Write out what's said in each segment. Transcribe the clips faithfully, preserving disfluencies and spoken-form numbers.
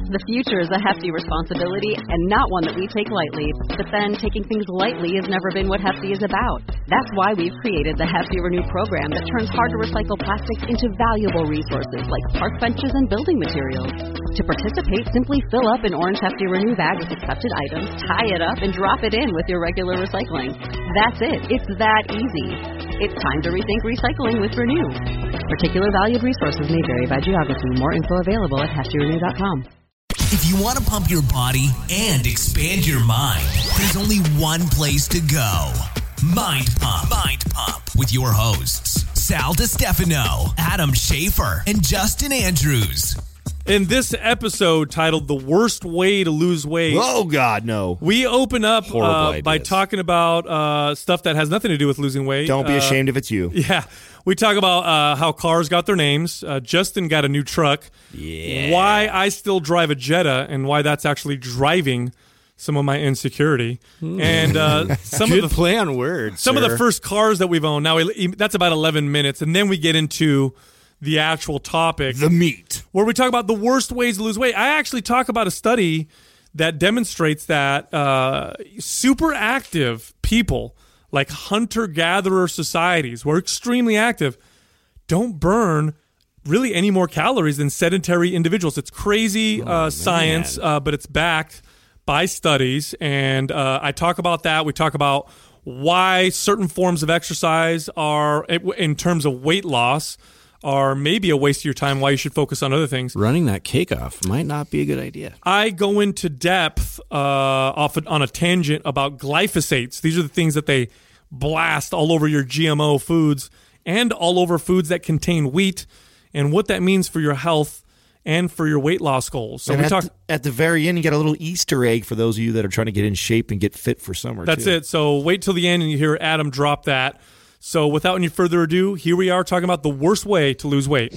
The future is a hefty responsibility and not one that we take lightly. But then taking things lightly has never been what Hefty is about. That's why we've created the Hefty Renew program that turns hard-to-recycle plastics into valuable resources like park benches and building materials. To participate, simply fill up an orange Hefty Renew bag with accepted items, tie it up, and drop it in with your regular recycling. That's it. It's that easy. It's time to rethink recycling with Renew. Particular valued resources may vary by geography. More info available at hefty renew dot com. If you want to pump your body and expand your mind, there's only one place to go. Mind Pump. Mind Pump with your hosts, Sal DiStefano, Adam Schafer, and Justin Andrews. In this episode titled The Worst Way to Lose Weight, oh, God, no. we open up uh, by ideas. talking about uh, stuff that has nothing to do with losing weight. Don't be uh, ashamed if it's you. Yeah. We talk about uh, how cars got their names. Uh, Justin got a new truck. Yeah. Why I still drive a Jetta and why that's actually driving some of my insecurity. And uh, some Good of the play on words. some sir. of the first cars that we've owned. Now we, that's about eleven minutes, and then we get into the actual topic, The meat. where we talk about the worst ways to lose weight. I actually talk about a study that demonstrates that uh, super active people, like hunter-gatherer societies, who are extremely active, don't burn really any more calories than sedentary individuals. It's crazy uh, science, uh, but it's backed by studies, and uh, I talk about that. We talk about why certain forms of exercise are, in terms of weight loss, are maybe a waste of your time, why you should focus on other things. Running that cake off might not be a good idea. I go into depth uh, off on a tangent about glyphosates. These are the things that they blast all over your G M O foods and all over foods that contain wheat, and what that means for your health and for your weight loss goals. So and we at, talk. the, at the very end, you get a little Easter egg for those of you that are trying to get in shape and get fit for summer. That's too. it. So wait till the end and you hear Adam drop that. So without any further ado, here we are talking about the worst way to lose weight.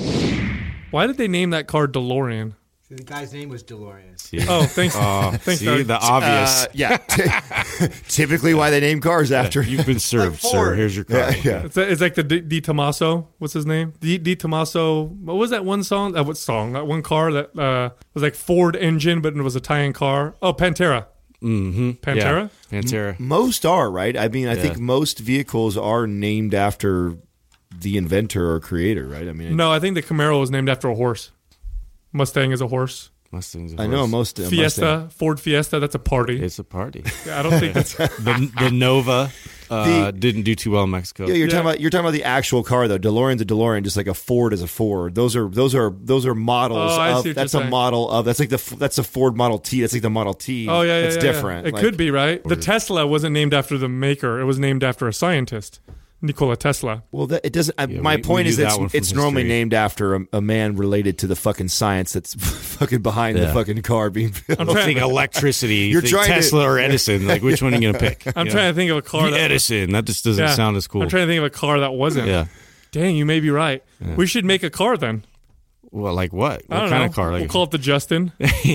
Why did they name that car DeLorean? The guy's name was DeLorean. Yeah. Oh, thanks. Oh, thanks, see, Doug. the obvious. Uh, yeah. Typically why they name cars after. You've been served, Like sir. Ford. Here's your car. Yeah, yeah. It's, it's like the Di, Di Tommaso. What's his name? Di, Di Tommaso. What was that one song? Uh, what song? That one car that uh, was like Ford engine, but it was a Italian car. Oh, Pantera. Mm-hmm. Pantera? Yeah. Pantera. Most are, right? I mean, I Yeah. think most vehicles are named after the inventor or creator, right? I mean, No, I think the Camaro was named after a horse. Mustang is a horse. Mustangs. I know most. Uh, Fiesta, Mustang. Ford Fiesta, that's a party. It's a party. Yeah, I don't think that's... the, the Nova uh, The- didn't do too well in Mexico. Yeah, you're Yeah. talking about you're talking about the actual car though. DeLorean's a DeLorean, just like a Ford is a Ford. Those are those are those are models Oh, I see of. what you're That's a saying. model of. That's like the that's a Ford Model T. That's like the Model T. Oh, yeah, yeah, It's yeah, yeah. different. It Like, could be, right? The Tesla wasn't named after the maker. It was named after a scientist, Nikola Tesla. Well, that, it doesn't. I Yeah, my we- point we is knew that that one it's, from it's normally history. named after a, a man related to the fucking science that's fucking behind the Yeah. fucking car being built. I'm You trying, think electricity. You You're think trying to- Tesla or Edison. Like, which one are you going to pick? I'm You trying know? to think of a car that... Edison. That just doesn't Yeah. sound as cool. I'm trying to think of a car that wasn't. Yeah. Dang, you may be right. We should make a car then. Well, like what? I What don't kind know. of car? Like, We'll call it the Justin.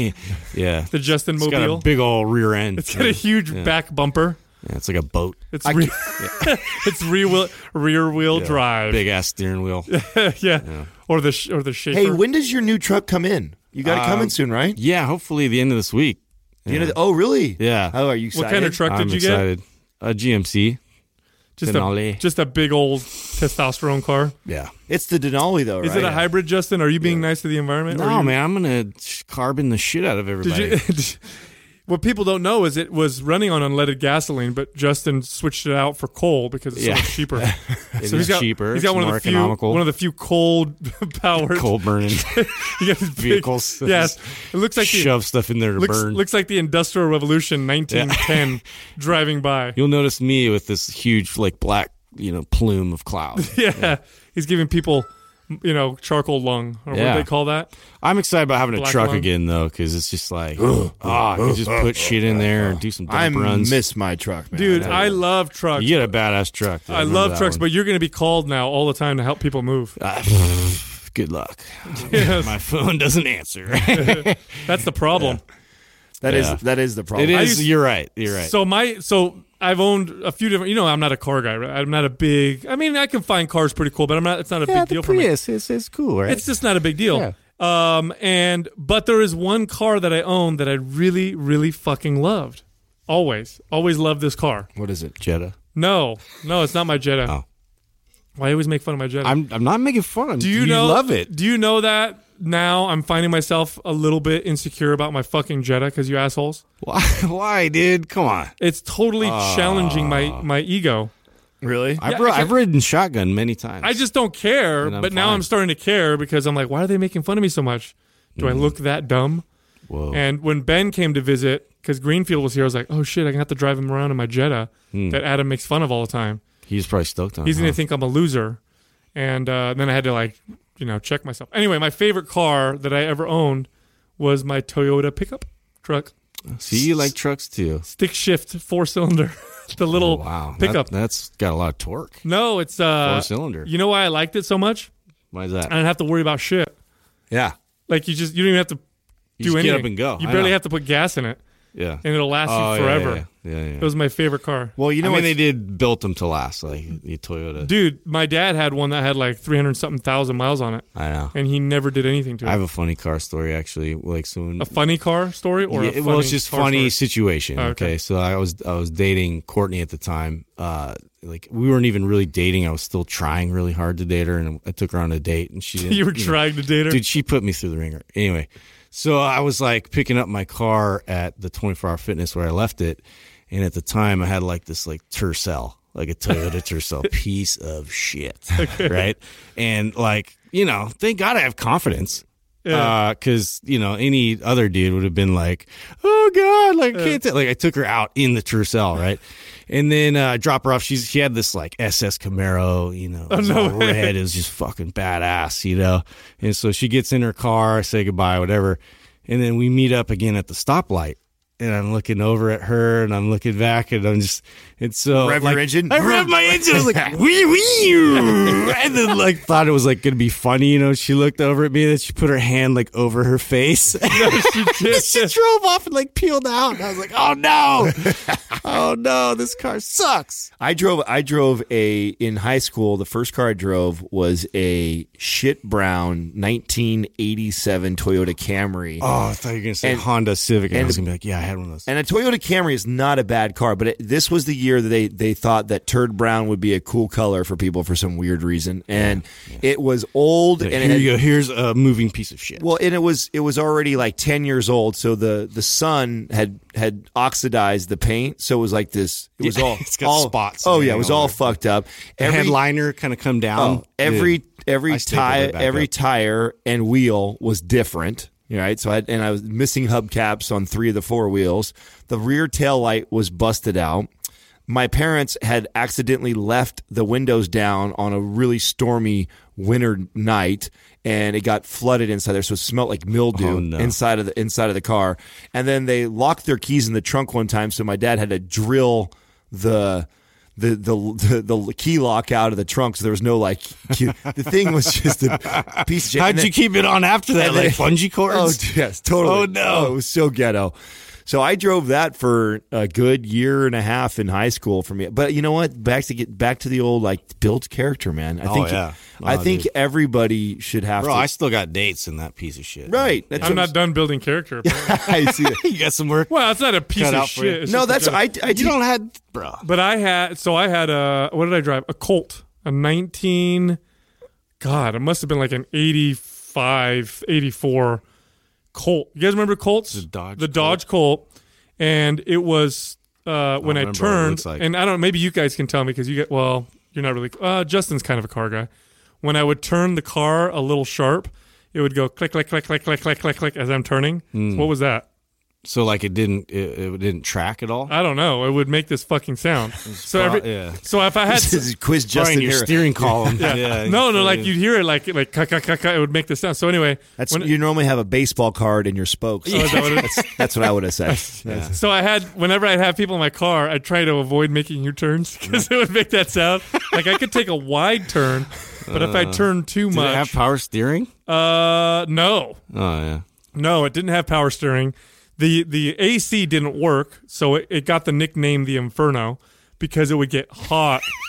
yeah. The Justin It's got Mobile. a big old rear end. It's got a huge Yeah. back bumper. Yeah, it's like a boat. It's re- it's rear wheel rear wheel Yeah. drive. Big ass steering wheel. yeah. Or the sh- or the Schaefer. Hey, when does your new truck come in? You got it coming Um, soon, right? Yeah, hopefully the end of this week. You know Yeah. the- oh, really? Yeah. How are you excited? what kind of truck I'm did you excited. A G M C. get? Just a, Denali. just a big old testosterone car. Yeah. It's the Denali, though, Is right? it a hybrid, Justin? Are you being nice to the environment? Or No, you- man, I'm gonna carbon the shit out of everybody. Did you? What people don't know is it was running on unleaded gasoline, but Justin switched it out for coal because it's Yeah. so much cheaper. It So is he's got, cheaper. He's got it's one of more the few, economical. one of the few cold powered coal burning you got these big- vehicles. yes, it looks like the, shove stuff in there to looks, burn. looks like the Industrial Revolution nineteen ten driving by. You'll notice me with this huge, like black, you know, plume of cloud. Yeah. He's giving people, you know, charcoal lung or what Yeah. do they call that? I'm excited about having a Black truck lung. again though, because it's just like, oh, I can just put shit in there and do some I dump runs. miss my truck, man. Dude, I I love trucks. You get a badass truck. dude. I remember love that trucks, one. but you're going to be called now all the time to help people move. Ah, good luck. Yes. My phone doesn't answer. That's the problem. That is Yeah. that is the problem. It I is. used- You're right. You're right. So my so I've owned a few different. You know, I'm not a car guy. Right? I'm not a big. I mean, I can find cars pretty cool, but I'm not. It's not a yeah, big the deal for me. Prius is it's cool, right? It's just not a big deal. Yeah. Um, and but there is one car that I own that I really, really fucking loved. Always, always loved this car. What is it? Jetta. No, no, it's not my Jetta. Oh. Why always make fun of my Jetta? I'm I'm not making fun. do you, you know? love it? Do you know that now I'm finding myself a little bit insecure about my fucking Jetta because you assholes? Why? Why, dude? Come on. It's totally Ah. challenging my my ego. Really? I've, Yeah, ri- I I've ridden shotgun many times. I just don't care, And I'm but now fine. I'm starting to care because I'm like, why are they making fun of me so much? Do Mm. I look that dumb? Whoa. And when Ben came to visit, because Greenfield was here, I was like, oh shit, I'm going to have to drive him around in my Jetta Hmm. that Adam makes fun of all the time. He's probably stoked on. He's it, going huh? to think I'm a loser. And uh, then I had to, like, you know, check myself. Anyway, my favorite car that I ever owned was my Toyota pickup truck. See, you like trucks too. Stick shift, four cylinder. The little Oh, wow. pickup. That, that's got a lot of torque. no, it's uh, Four cylinder. You know why I liked it so much? Why is that? I didn't have to worry about shit. yeah. Like, you just, you don't even have to You do just anything. get up and go. You I barely know. have to put gas in it, Yeah. and it'll last Oh, you yeah, forever. Yeah, yeah, yeah. It was my favorite car. Well, you know I mean, what's- they did built them to last, like the Toyota. Dude, my dad had one that had like three hundred something thousand miles on it, I know. and he never did anything to it. I have a funny car story actually. Like soon, a funny car story, or yeah, a funny well, it's just car funny story? situation. Oh, okay. okay. so I was I was dating Courtney at the time. Uh, like we weren't even really dating. I was still trying really hard to date her, and I took her on a date, and she didn't. You were know, trying to date her. Dude, she put me through the ringer. Anyway, so I was like picking up my car at the twenty-four hour fitness where I left it. And at the time I had like this like Tercel, like a Toyota Tercel, piece of shit. Right. And like, you know, thank God I have confidence. Yeah. Uh, cause you know, any other dude would have been like, oh God, like, I can't tell. Like I took her out in the Tercel. Right. And then, uh, drop her off. She's, she had this like S S Camaro, you know, it was no all way. red. It was just fucking badass, you know? And so she gets in her car, I say goodbye, whatever. And then we meet up again at the stoplight. And I'm looking over at her, and I'm looking back, and I'm just, it's so Rev like, your engine. I revved my engine. I was like, wee wee, and then like thought it was like gonna be funny, you know. She looked over at me, and then she put her hand like over her face. she did. she drove off and like peeled out. And I was like, oh no, oh no, this car sucks. I drove. I drove a in high school. The first car I drove was a shit brown nineteen eighty-seven Toyota Camry. Oh, I thought you were gonna say And- Honda Civic, and, I and- was gonna be like, yeah, I had one of those. And a Toyota Camry is not a bad car, but it, this was the year that they, they thought that turd brown would be a cool color for people for some weird reason, and it was old. Like, and here it you had- go. Here's a moving piece of shit. Well, and it was it was already like ten years old, so the, the sun had had oxidized the paint, so it was like this. It was Yeah, all it's got all, spots Oh and yeah, it was everything all on there. fucked up. the Every headliner kind of come down. oh, every Dude, every I stapled tire it back every up. tire and wheel was different. Right, so I and I was missing hubcaps on three of the four wheels. The rear tail light was busted out. My parents had accidentally left the windows down on a really stormy winter night, and it got flooded inside there, so it smelled like mildew Oh, no. inside of the inside of the car. And then they locked their keys in the trunk one time, so my dad had to drill the. The, the the the key lock out of the trunk, so there was no like key. The thing was just a piece of shit. How'd And then- you keep it on after that? and Like then- bungee cords? Oh yes, totally. Oh, no. it was so ghetto. So I drove that for a good year and a half in high school for me. But you know what? Back to get back to the old like built character, man. I Oh, think yeah. I Oh, think dude. everybody should have Bro, to. I still got dates in that piece of shit. right. That's I'm what not done building character. I see it. You got some work? Well, it's not a piece Cut of out for you. shit. It's No, just a that's joke. I. I You do- don't have, bro. But I had, so I had a, what did I drive? A Colt, a nineteen, God, it must have been like an eighty-five, eighty-four Colt. You guys remember Colts? The Dodge The Dodge Colt. And it was, uh, when I, remember what it turned, looks like. and I don't know, maybe you guys can tell me because you get, well, you're not really, uh, Justin's kind of a car guy. When I would turn the car a little sharp, it would go click, click, click, click, click, click, click, click as I'm turning. Hmm. So what was that? So like it didn't it, it didn't track at all? I don't know. It would make this fucking sound. So every, pro- yeah. so if I had, This is quiz Probably Justin in your here. steering column. yeah. no, no, like you'd hear it like like ka, ka, ka, ka, it would make this sound. So anyway, That's when- you normally have a baseball card in your spokes. Oh, is that what it is? that's, that's what I would have said. Yeah. so I had whenever I'd have people in my car, I'd try to avoid making U-turns because it would make that sound. Like I could take a wide turn, but if I turned too Did it have much, power steering? uh, no, Oh yeah. no, it didn't have power steering. the The A C didn't work, so it, it got the nickname the Inferno because it would get hot.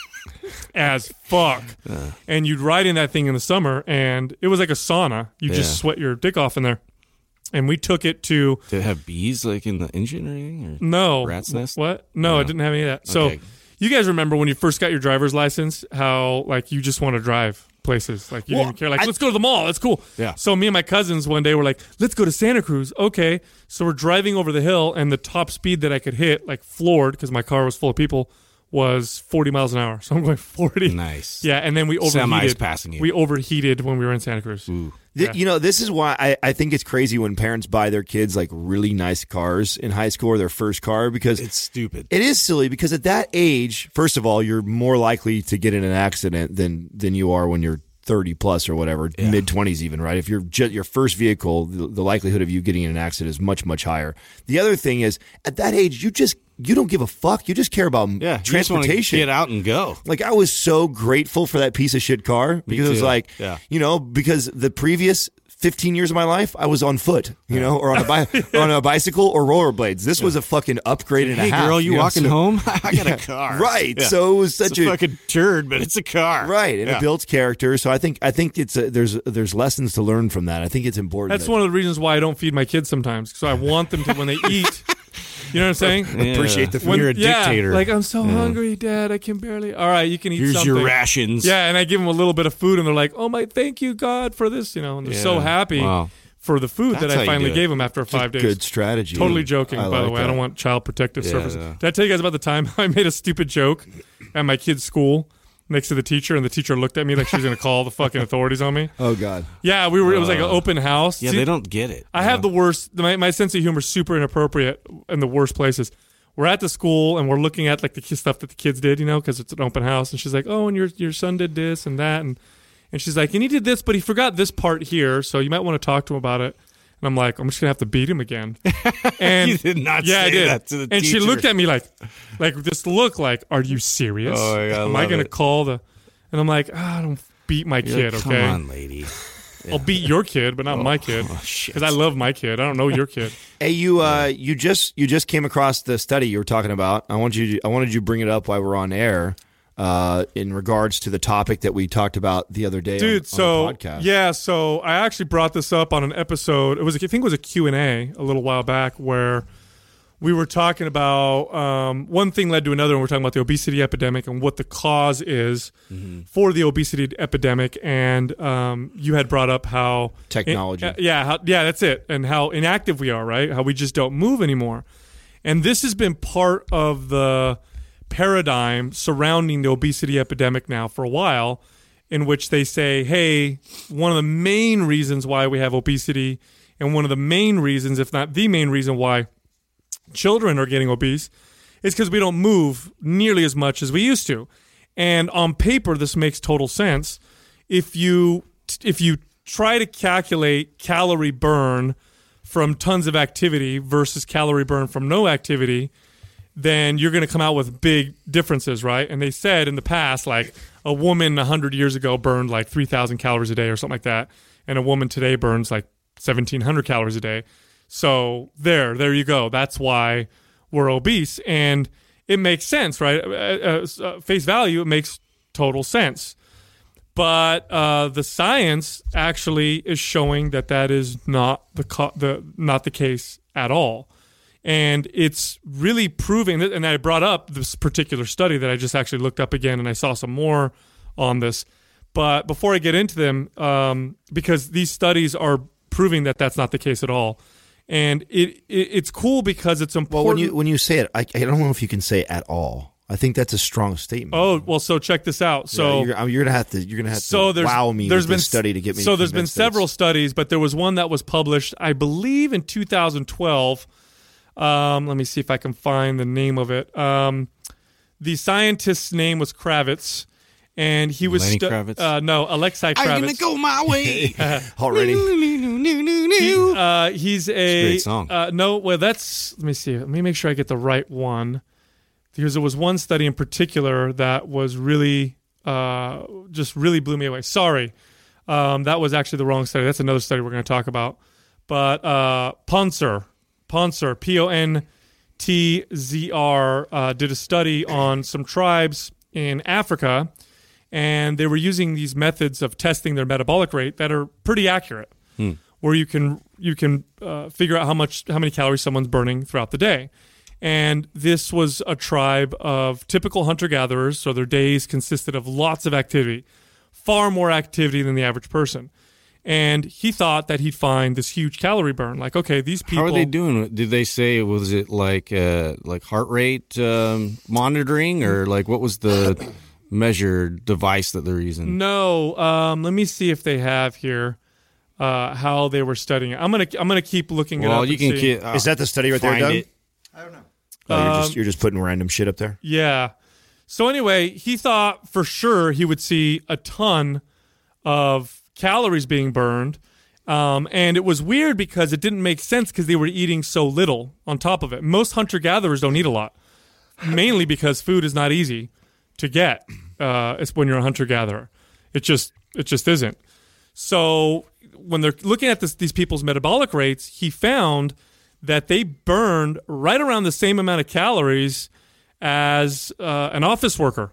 as fuck. Uh. And you'd ride in that thing in the summer, and it was like a sauna. You yeah. just sweat your dick off in there. And we took it to... Did it have bees like in the engine or anything? Or no. Rat's nest? What? No, no, it didn't have any of that. So okay. You guys remember when you first got your driver's license, how like you just want to drive places. Like you well, didn't even care. Like, I, let's go to the mall. That's cool. Yeah. So me and my cousins one day were like, let's go to Santa Cruz. Okay. So we're driving over the hill, and the top speed that I could hit, like floored, because my car was full of people, was forty miles an hour. So I'm going forty. Nice. Yeah, and then we overheated. Semis passing you. We overheated when we were in Santa Cruz. Ooh. Yeah. You know, this is why I, I think it's crazy when parents buy their kids like really nice cars in high school or their first car, because it's stupid. It is silly because at that age, first of all, you're more likely to get in an accident than than you are when you're thirty plus or whatever, yeah. mid twenties even, right? If you're just your first vehicle, the, the likelihood of you getting in an accident is much, much higher. The other thing is, at that age, you just you don't give a fuck. You just care about yeah, transportation. You just get out and go. Like, I was so grateful for that piece of shit car because it was like, yeah. you know, because the previous fifteen years of my life, I was on foot, you know, or on a bi- or on a bicycle or rollerblades. This yeah. was a fucking upgrade and hey, a half. Hey, girl, you, you walking know? so, home? I got yeah, a car. Right. Yeah. So it was such it's a, a fucking turd, but it's a car. Right, and yeah. it builds character. So I think I think it's a, there's there's lessons to learn from that. I think it's important. That's that, one of the reasons why I don't feed my kids sometimes. So I want them to, when they eat, you know what I'm saying? Yeah. Appreciate the food. When, You're a yeah, dictator. Like, I'm so yeah. hungry, Dad. I can barely. All right, you can eat Here's something. your rations. Yeah, and I give them a little bit of food, and they're like, "Oh my, thank you, God, for this." You know, and they're yeah. so happy. Wow. For the food That's that I finally do gave them after five days. Good strategy. Totally joking, I by like the way. that. I don't want child protective yeah, services. no. Did I tell you guys about the time I made a stupid joke at my kid's school next to the teacher, and the teacher looked at me like she was going to call the fucking authorities on me? Oh, God. Yeah, we were. It was like an open house. Yeah, See, they don't get it. I have know? the worst. My, my sense of humor is super inappropriate in the worst places. We're at the school, and we're looking at like the stuff that the kids did, you know, because it's an open house. And she's like, "Oh, and your your son did this and that," and and she's like, "And he did this, but he forgot this part here, so you might want to talk to him about it." And I'm like, I'm just gonna have to beat him again. And you did not yeah, say I did. that to the and teacher. she looked at me like, like this look like, are you serious? Oh, my God, Am I I gonna it. call the? And I'm like, ah, I don't beat my You're kid, like, okay? Come on, lady. Yeah. I'll beat your kid, but not oh, my kid, oh, shit. because I love my kid. I don't know your kid. Hey, you uh, you just you just came across the study you were talking about. I want you. To, I wanted you to bring it up while we're on air. Uh, in regards to the topic that we talked about the other day, dude. on, so on the podcast. yeah, so I actually brought this up on an episode. It was, I think, it was a Q and A a little while back where we were talking about um, one thing led to another, and we're talking about the obesity epidemic and what the cause is mm-hmm. for the obesity epidemic. And um, you had brought up how technology, in, uh, yeah, how, yeah, that's it, and how inactive we are, right? How we just don't move anymore. And this has been part of the paradigm surrounding the obesity epidemic now for a while, in which they say, hey, one of the main reasons why we have obesity, and one of the main reasons, if not the main reason why children are getting obese, is because we don't move nearly as much as we used to. And on paper, this makes total sense. If you if you try to calculate calorie burn from tons of activity versus calorie burn from no activity, then you're going to come out with big differences, right? And they said in the past, like, a woman one hundred years ago burned like three thousand calories a day or something like that, and a woman today burns like seventeen hundred calories a day. So there, there you go. That's why we're obese, and it makes sense, right? Uh, uh, face value, it makes total sense. But uh, the science actually is showing that that is not the co- the not the case at all. And it's really proving that, and I brought up this particular study that I just actually looked up again, and I saw some more on this. But before I get into them, um, because these studies are proving that that's not the case at all. And it, it it's cool because it's important. Well, when you when you say it, I, I don't know if you can say at all. I think that's a strong statement. Oh, well, so check this out. So yeah, you're, you're gonna have to you're gonna have so to wow me there's with been, this study to get me. So to there's been several studies, but there was one that was published, I believe, in two thousand twelve. Um, let me see if I can find the name of it. Um, the scientist's name was Kravitz, and he was Lenny stu- Kravitz. Uh, no, Alexei Kravitz. I'm gonna go my way already. He, uh, he's a great song. Uh, no, well, that's let me see. Let me make sure I get the right one, because there was one study in particular that was really, uh, just really blew me away. Sorry, um, that was actually the wrong study. That's another study we're going to talk about. But uh, Ponzer. Ponzer, P O N T Z R, uh, did a study on some tribes in Africa, and they were using these methods of testing their metabolic rate that are pretty accurate, hmm. where you can you can uh, figure out how much how many calories someone's burning throughout the day. And this was a tribe of typical hunter-gatherers, so their days consisted of lots of activity, far more activity than the average person. And he thought that he'd find this huge calorie burn. Like, okay, these people... How are they doing? Did they say, was it like uh, like heart rate um, monitoring, or like what was the measured device that they're using? No. Um, let me see if they have here uh, how they were studying it. I'm gonna I'm gonna keep looking well, it up. You can see. Get, uh, Is that the study right there, Doug? It. I don't know. Oh, you're, Um, just, you're just putting random shit up there? Yeah. So anyway, he thought for sure he would see a ton of calories being burned. Um, and it was weird because it didn't make sense because they were eating so little on top of it. Most hunter-gatherers don't eat a lot, mainly because food is not easy to get uh, it's when you're a hunter-gatherer. It just it just isn't. So when they're looking at this, these people's metabolic rates, he found that they burned right around the same amount of calories as uh, an office worker.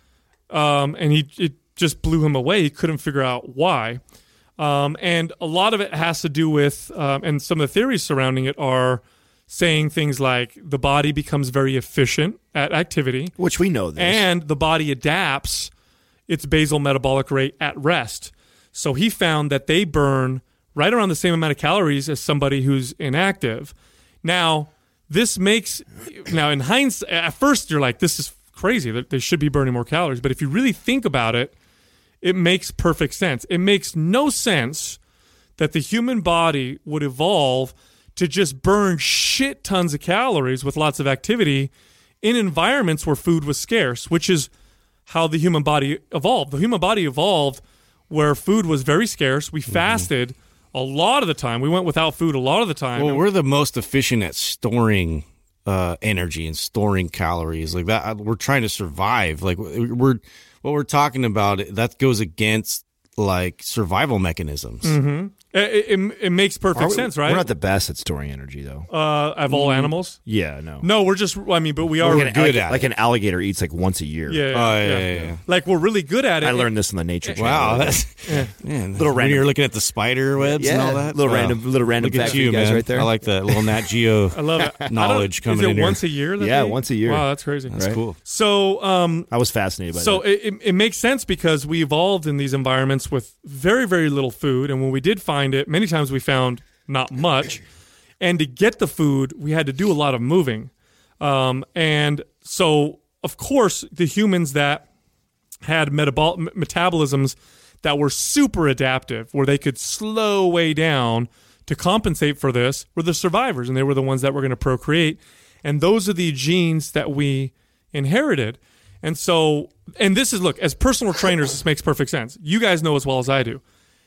Um, and he it just blew him away. He couldn't figure out why. Um, and a lot of it has to do with, um, and some of the theories surrounding it are saying things like the body becomes very efficient at activity. Which we know this. And the body adapts its basal metabolic rate at rest. So he found that they burn right around the same amount of calories as somebody who's inactive. Now, this makes, now in hindsight, at first you're like, this is crazy, that they should be burning more calories. But if you really think about it, it makes perfect sense. It makes no sense that the human body would evolve to just burn shit tons of calories with lots of activity in environments where food was scarce, which is how the human body evolved. The human body evolved where food was very scarce. We mm-hmm. fasted a lot of the time. We went without food a lot of the time. Well, we're the most efficient at storing uh, energy and storing calories. Like that, we're trying to survive. Like we're what we're talking about. That goes against like survival mechanisms. Mm-hmm. It, it, it makes perfect we, sense, right? We're not the best at storing energy, though. Uh, of all animals? Yeah, no. No, we're just, I mean, but we are We're like, good like, at like it. an alligator eats like once a year. Yeah, Oh, yeah, yeah, yeah. yeah, yeah. Like we're really good at it. I learned this on the Nature Channel. Wow, that's Yeah. man. Little when random- you're looking at the spider webs and Yeah, all that. little Wow. random- little random Look at fact for you, you guys man. right there. I like that little Nat Geo I love it. knowledge I coming Is it in here. once a year? that Yeah, they- once a year. Wow, that's crazy. That's Right. cool. So, um, I was fascinated by so that. it, it makes sense because we evolved in these environments with very, very little food. And when we did find it, many times we found not much. And to get the food, we had to do a lot of moving. Um, and so, of course, the humans that had metabol- m- metabolisms that were super adaptive, where they could slow way down to compensate for this, were the survivors. And they were the ones that were going to procreate. And those are the genes that we inherited. And so, and this is, look, as personal trainers, this makes perfect sense. You guys know as well as I do.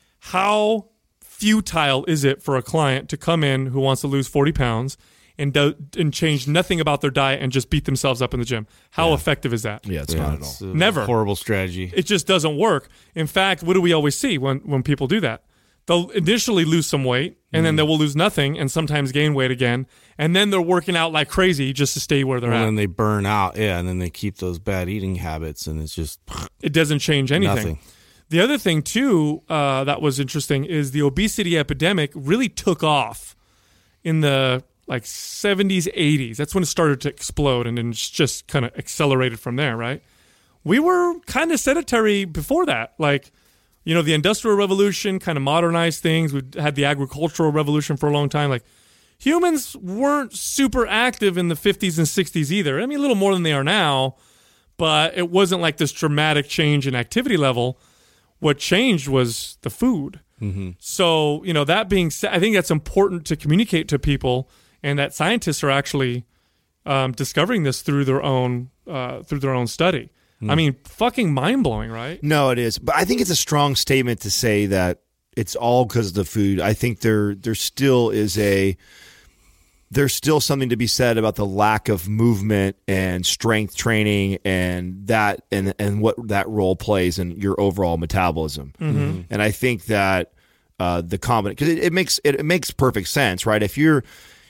How futile is it for a client to come in who wants to lose forty pounds and do, and change nothing about their diet and just beat themselves up in the gym? How Yeah. effective is that? Yeah, it's Yeah, not at it's all. a Never. Horrible strategy. It just doesn't work. In fact, what do we always see when, when people do that? They'll initially lose some weight, and then they will lose nothing, and sometimes gain weight again, and then they're working out like crazy just to stay where they're And at. then they burn out. Yeah, and then they keep those bad eating habits, and it's just It doesn't change anything. nothing. The other thing, too, uh, that was interesting is the obesity epidemic really took off in the like seventies, eighties. That's when it started to explode, and then it's just kind of accelerated from there, right? We were kind of sedentary before that. Like, you know, the Industrial Revolution kind of modernized things. We had the Agricultural Revolution for a long time. Like, humans weren't super active in the fifties and sixties either. I mean, a little more than they are now, but it wasn't like this dramatic change in activity level. What changed was the food. Mm-hmm. So, you know, that being said, I think that's important to communicate to people, and that scientists are actually um, discovering this through their own uh, through their own study. Mm. I mean, fucking mind blowing, right? No, it is. But I think it's a strong statement to say that it's all because of the food. I think there there still is a there's still something to be said about the lack of movement and strength training and that and and what that role plays in your overall metabolism. Mm-hmm. And I think that uh, the combination, because it, it makes it, it makes perfect sense, right? If you're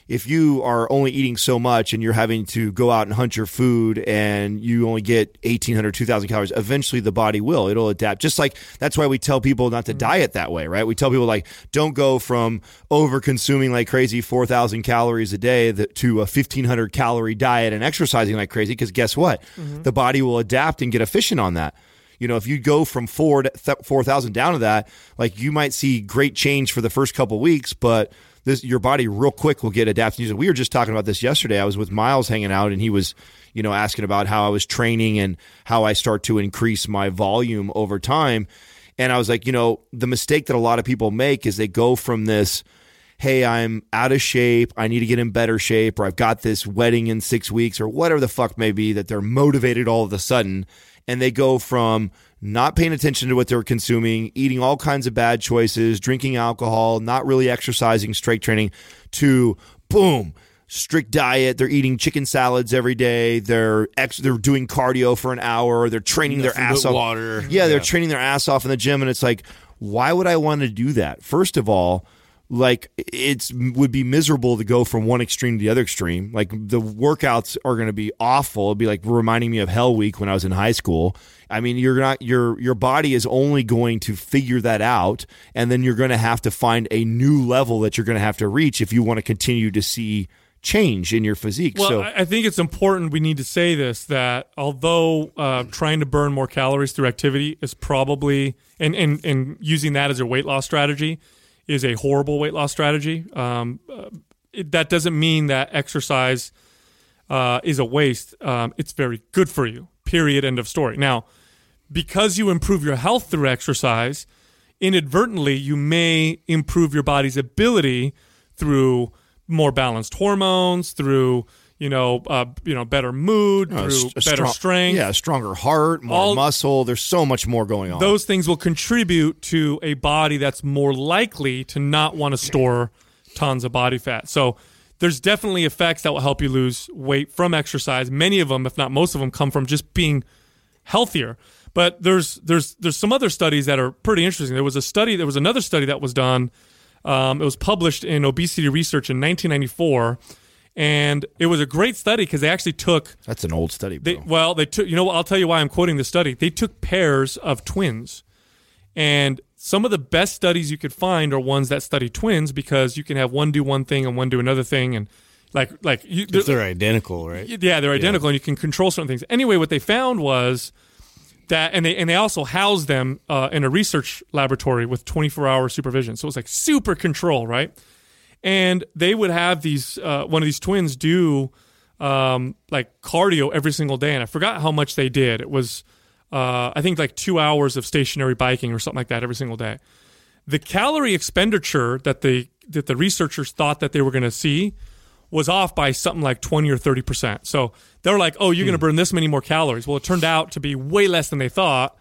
if you are only eating so much and you're having to go out and hunt your food and you only get eighteen hundred, two thousand calories, eventually the body will. It'll adapt. Just like that's why we tell people not to mm-hmm. diet that way, right? We tell people like don't go from over consuming like crazy four thousand calories a day to a fifteen hundred calorie diet and exercising like crazy because guess what? Mm-hmm. The body will adapt and get efficient on that. You know, if you go from four to th- four thousand down to that, like you might see great change for the first couple weeks, but this, your body real quick will get adapted. We were just talking about this yesterday. I was with Miles hanging out and he was, you know, asking about how I was training and how I start to increase my volume over time. And I was like, you know, the mistake that a lot of people make is they go from this, hey, I'm out of shape, I need to get in better shape, or I've got this wedding in six weeks or whatever the fuck may be, that they're motivated all of a sudden. And they go from not paying attention to what they're consuming, eating all kinds of bad choices, drinking alcohol, not really exercising, strength training, to boom, strict diet. They're eating chicken salads every day. They're ex- they're doing cardio for an hour. They're training Nothing their ass off. Water. Yeah, they're yeah. training their ass off in the gym. And it's like, why would I want to do that? First of all, like it's would be miserable to go from one extreme to the other extreme. Like the workouts are going to be awful. It'd be like reminding me of Hell Week when I was in high school. I mean, you're not your your body is only going to figure that out, and then you're going to have to find a new level that you're going to have to reach if you want to continue to see change in your physique. Well, so I think it's important we need to say this, that although uh, trying to burn more calories through activity is probably and and and using that as a weight loss strategy is a horrible weight loss strategy. Um, uh, it, that doesn't mean that exercise uh, is a waste. Um, it's very good for you, period, end of story. Now, because you improve your health through exercise, inadvertently, you may improve your body's ability through more balanced hormones, through you know, uh, you know, better mood, uh, through a better strong, strength. Yeah, stronger heart, more All, muscle. There's so much more going on. Those things will contribute to a body that's more likely to not want to store tons of body fat. So there's definitely effects that will help you lose weight from exercise. Many of them, if not most of them, come from just being healthier. But there's there's there's some other studies that are pretty interesting. There was a study, there was another study that was done. Um, it was published in Obesity Research in nineteen ninety-four. And it was a great study because they actually took... That's an old study, bro. They, well, they took... You know what? I'll tell you why I'm quoting this study. They took pairs of twins. And some of the best studies you could find are ones that study twins because you can have one do one thing and one do another thing. And like... like you, they're, they're identical, right? Yeah, they're identical, yeah. And you can control certain things. Anyway, what they found was that... And they, and they also housed them uh, in a research laboratory with twenty-four hour supervision. So it was like super control, right? And they would have these uh, one of these twins do um, like cardio every single day, and I forgot how much they did. It was uh, I think like two hours of stationary biking or something like that every single day. The calorie expenditure that the that the researchers thought that they were going to see was off by something like twenty or thirty percent. So they were like, "Oh, you're hmm. going to burn this many more calories." Well, it turned out to be way less than they thought,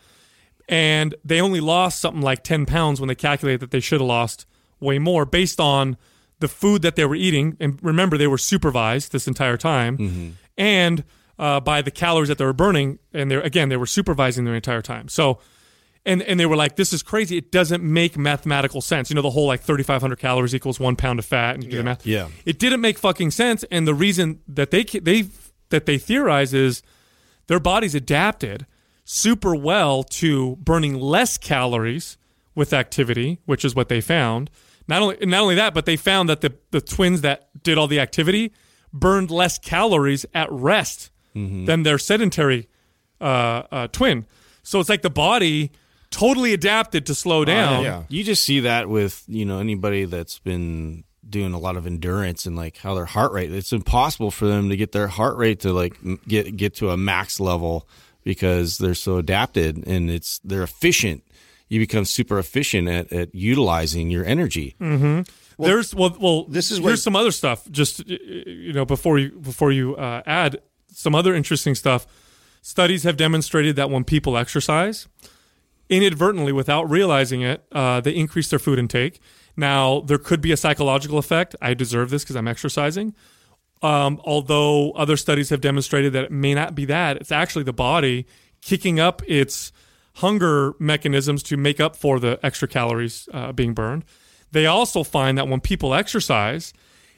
and they only lost something like ten pounds when they calculated that they should have lost way more based on the food that they were eating, and remember they were supervised this entire time, mm-hmm. and uh, by the calories that they were burning, and they again they were supervising their entire time. So, and and they were like, "This is crazy. It doesn't make mathematical sense." You know, the whole like thirty-five hundred calories equals one pound of fat, and you do yeah. the math. Yeah, it didn't make fucking sense. And the reason that they they that they theorize is their bodies adapted super well to burning less calories with activity, which is what they found. Not only not only that, but they found that the, the twins that did all the activity burned less calories at rest mm-hmm. than their sedentary uh, uh, twin. So it's like the body totally adapted to slow down. Uh, yeah. You just see that with you know anybody that's been doing a lot of endurance and like how their heart rate. It's impossible for them to get their heart rate to like get get to a max level because they're so adapted and it's they're efficient. You become super efficient at, at utilizing your energy. Mm-hmm. Well, There's well, well. This is here's what, some other stuff. Just you know, before you before you uh, add some other interesting stuff. Studies have demonstrated that when people exercise, inadvertently, without realizing it, uh, they increase their food intake. Now, there could be a psychological effect. I deserve this because I'm exercising. Um, although other studies have demonstrated that it may not be that. It's actually the body kicking up its hunger mechanisms to make up for the extra calories uh, being burned. They also find that when people exercise,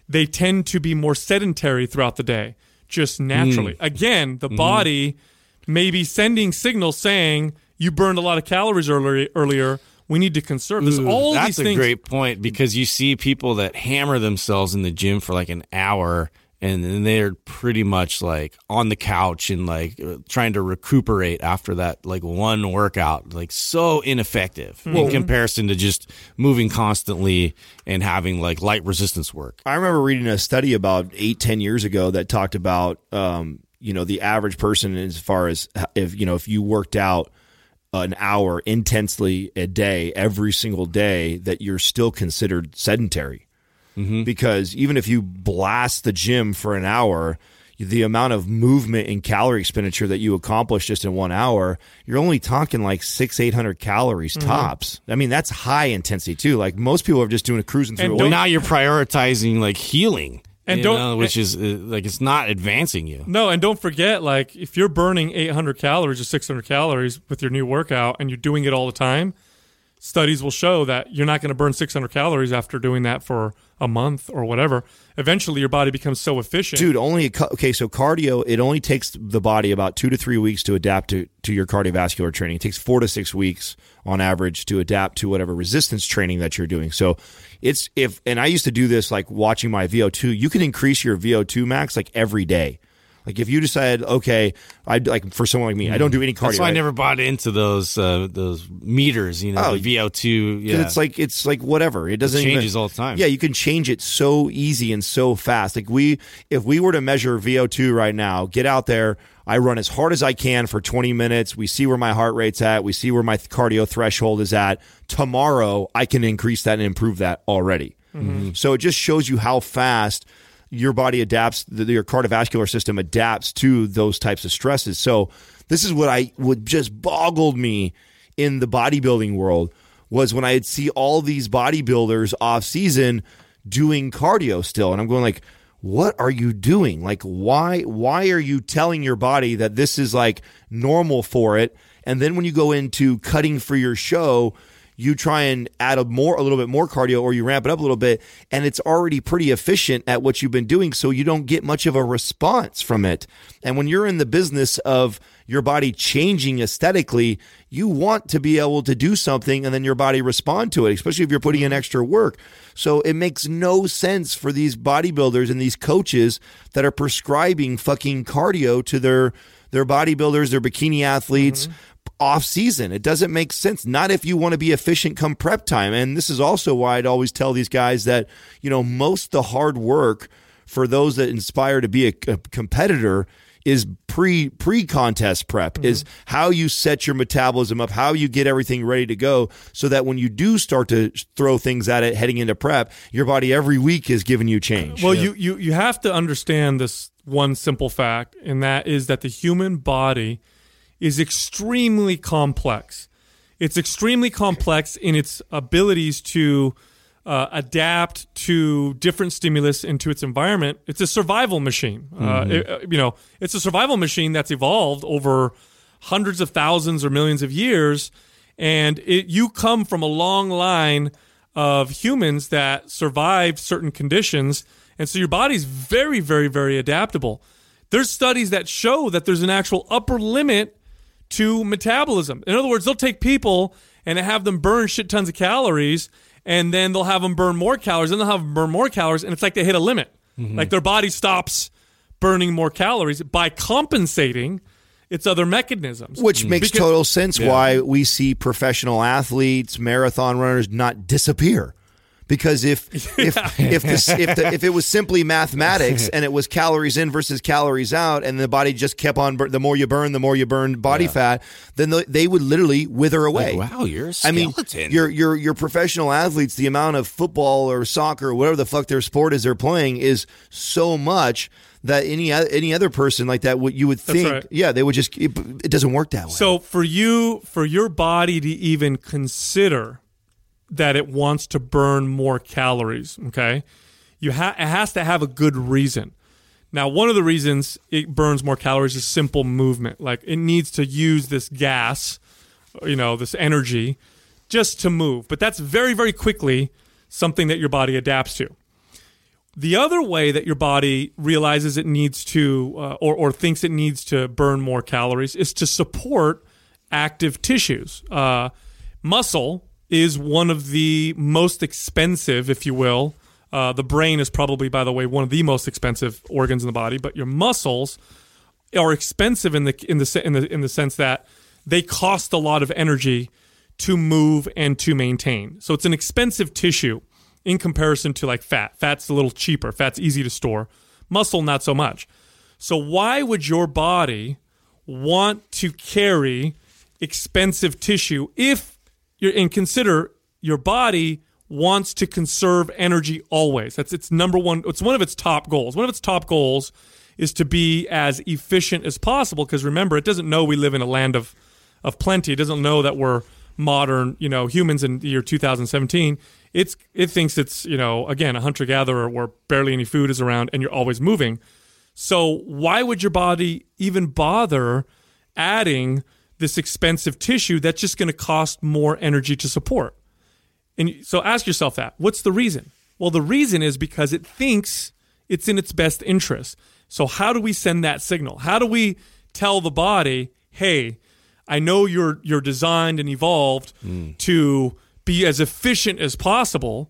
they tend to be more sedentary throughout the day, just naturally. Mm. Again, the mm. body may be sending signals saying you burned a lot of calories earlier. earlier. We need to conserve. There's Ooh, all that's these a things. great point, because you see people that hammer themselves in the gym for like an hour, and then they're pretty much like on the couch and like trying to recuperate after that like one workout, like so ineffective mm-hmm. in comparison to just moving constantly and having like light resistance work. I remember reading a study about eight, ten years ago that talked about, um, you know, the average person as far as if, you know, if you worked out an hour intensely a day, every single day, that you're still considered sedentary. Mm-hmm. Because even if you blast the gym for an hour, the amount of movement and calorie expenditure that you accomplish just in one hour, you're only talking like six, eight hundred calories mm-hmm. tops. I mean, that's high intensity too. Like most people are just doing a cruising through. And now you're prioritizing like healing. And you don't, know, which and, is uh, like it's not advancing you. No, and don't forget, like if you're burning eight hundred calories or six hundred calories with your new workout and you're doing it all the time, studies will show that you're not going to burn six hundred calories after doing that for a month or whatever. Eventually, your body becomes so efficient. Dude, only a, okay. So cardio, it only takes the body about two to three weeks to adapt to to your cardiovascular training. It takes four to six weeks on average to adapt to whatever resistance training that you're doing. So it's if, and I used to do this like watching my V O two. You can increase your V O two max like every day. Like if you decide, okay, I like for someone like me, I don't do any cardio. That's why I, I never bought into those uh, those meters, you know, oh, the V O two. Yeah, it's like it's like whatever. It doesn't it changes even, all the time. Yeah, you can change it so easy and so fast. Like we, if we were to measure V O two right now, get out there. I run as hard as I can for twenty minutes. We see where my heart rate's at. We see where my cardio threshold is at. Tomorrow, I can increase that and improve that already. Mm-hmm. So it just shows you how fast your body adapts, your cardiovascular system adapts to those types of stresses. So this is what I would just boggled me in the bodybuilding world was when I'd see all these bodybuilders off season doing cardio still. And I'm going like, what are you doing? Like, why, why are you telling your body that this is like normal for it? And then when you go into cutting for your show, you try and add a more, a little bit more cardio, or you ramp it up a little bit, and it's already pretty efficient at what you've been doing, so you don't get much of a response from it. And when you're in the business of your body changing aesthetically, you want to be able to do something and then your body respond to it, especially if you're putting in extra work. So it makes no sense for these bodybuilders and these coaches that are prescribing fucking cardio to their their bodybuilders, their bikini athletes, mm-hmm. off season. It doesn't make sense. Not if you want to be efficient come prep time. And this is also why I'd always tell these guys that, you know, most of the hard work for those that inspire to be a, a competitor is pre pre contest prep, mm-hmm. is how you set your metabolism up, how you get everything ready to go, so that when you do start to throw things at it heading into prep, your body every week is giving you change. Well, yeah. you, you you have to understand this one simple fact, and that is that the human body is extremely complex. It's extremely complex in its abilities to uh, adapt to different stimulus into its environment. It's a survival machine. Mm-hmm. Uh, it, you know, it's a survival machine that's evolved over hundreds of thousands or millions of years, and it, you come from a long line of humans that survived certain conditions, and so your body's very, very, very adaptable. There's studies that show that there's an actual upper limit to metabolism. In other words, they'll take people and have them burn shit tons of calories, and then they'll have them burn more calories, and they'll have them burn more calories, and it's like they hit a limit. Mm-hmm. Like their body stops burning more calories by compensating its other mechanisms. Which mm-hmm. makes because, total sense yeah. why we see professional athletes, marathon runners not disappear. Because if if if, this, if, the, if it was simply mathematics and it was calories in versus calories out, and the body just kept on, the more you burn, the more you burn body yeah. fat, then the, they would literally wither away. Like, wow, you're a skeleton. I mean, your your your professional athletes, the amount of football or soccer or whatever the fuck their sport is they're playing is so much that any any other person like that, what you would think, right. yeah, they would just, it, it doesn't work that way. So for you, for your body to even consider that it wants to burn more calories, okay? You ha- it has to have a good reason. Now, one of the reasons it burns more calories is simple movement. Like it needs to use this gas, you know, this energy just to move. But that's very, very quickly something that your body adapts to. The other way that your body realizes it needs to, uh, or, or thinks it needs to burn more calories, is to support active tissues. Uh, muscle is one of the most expensive, if you will. Uh, the brain is probably, by the way, one of the most expensive organs in the body. But your muscles are expensive in the in the in the in the sense that they cost a lot of energy to move and to maintain. So it's an expensive tissue in comparison to like fat. Fat's a little cheaper. Fat's easy to store. Muscle, not so much. So why would your body want to carry expensive tissue if you're, and consider your body wants to conserve energy always. That's its number one. It's one of its top goals. One of its top goals is to be as efficient as possible. Because remember, it doesn't know we live in a land of, of plenty. It doesn't know that we're modern, you know, humans in the year two thousand seventeen. It's it thinks it's, you know, again, a hunter-gatherer where barely any food is around and you're always moving. So why would your body even bother adding this expensive tissue that's just going to cost more energy to support? And so ask yourself that. What's the reason? Well, the reason is because it thinks it's in its best interest. So how do we send that signal? How do we tell the body, hey, I know you're you're designed and evolved mm. to be as efficient as possible,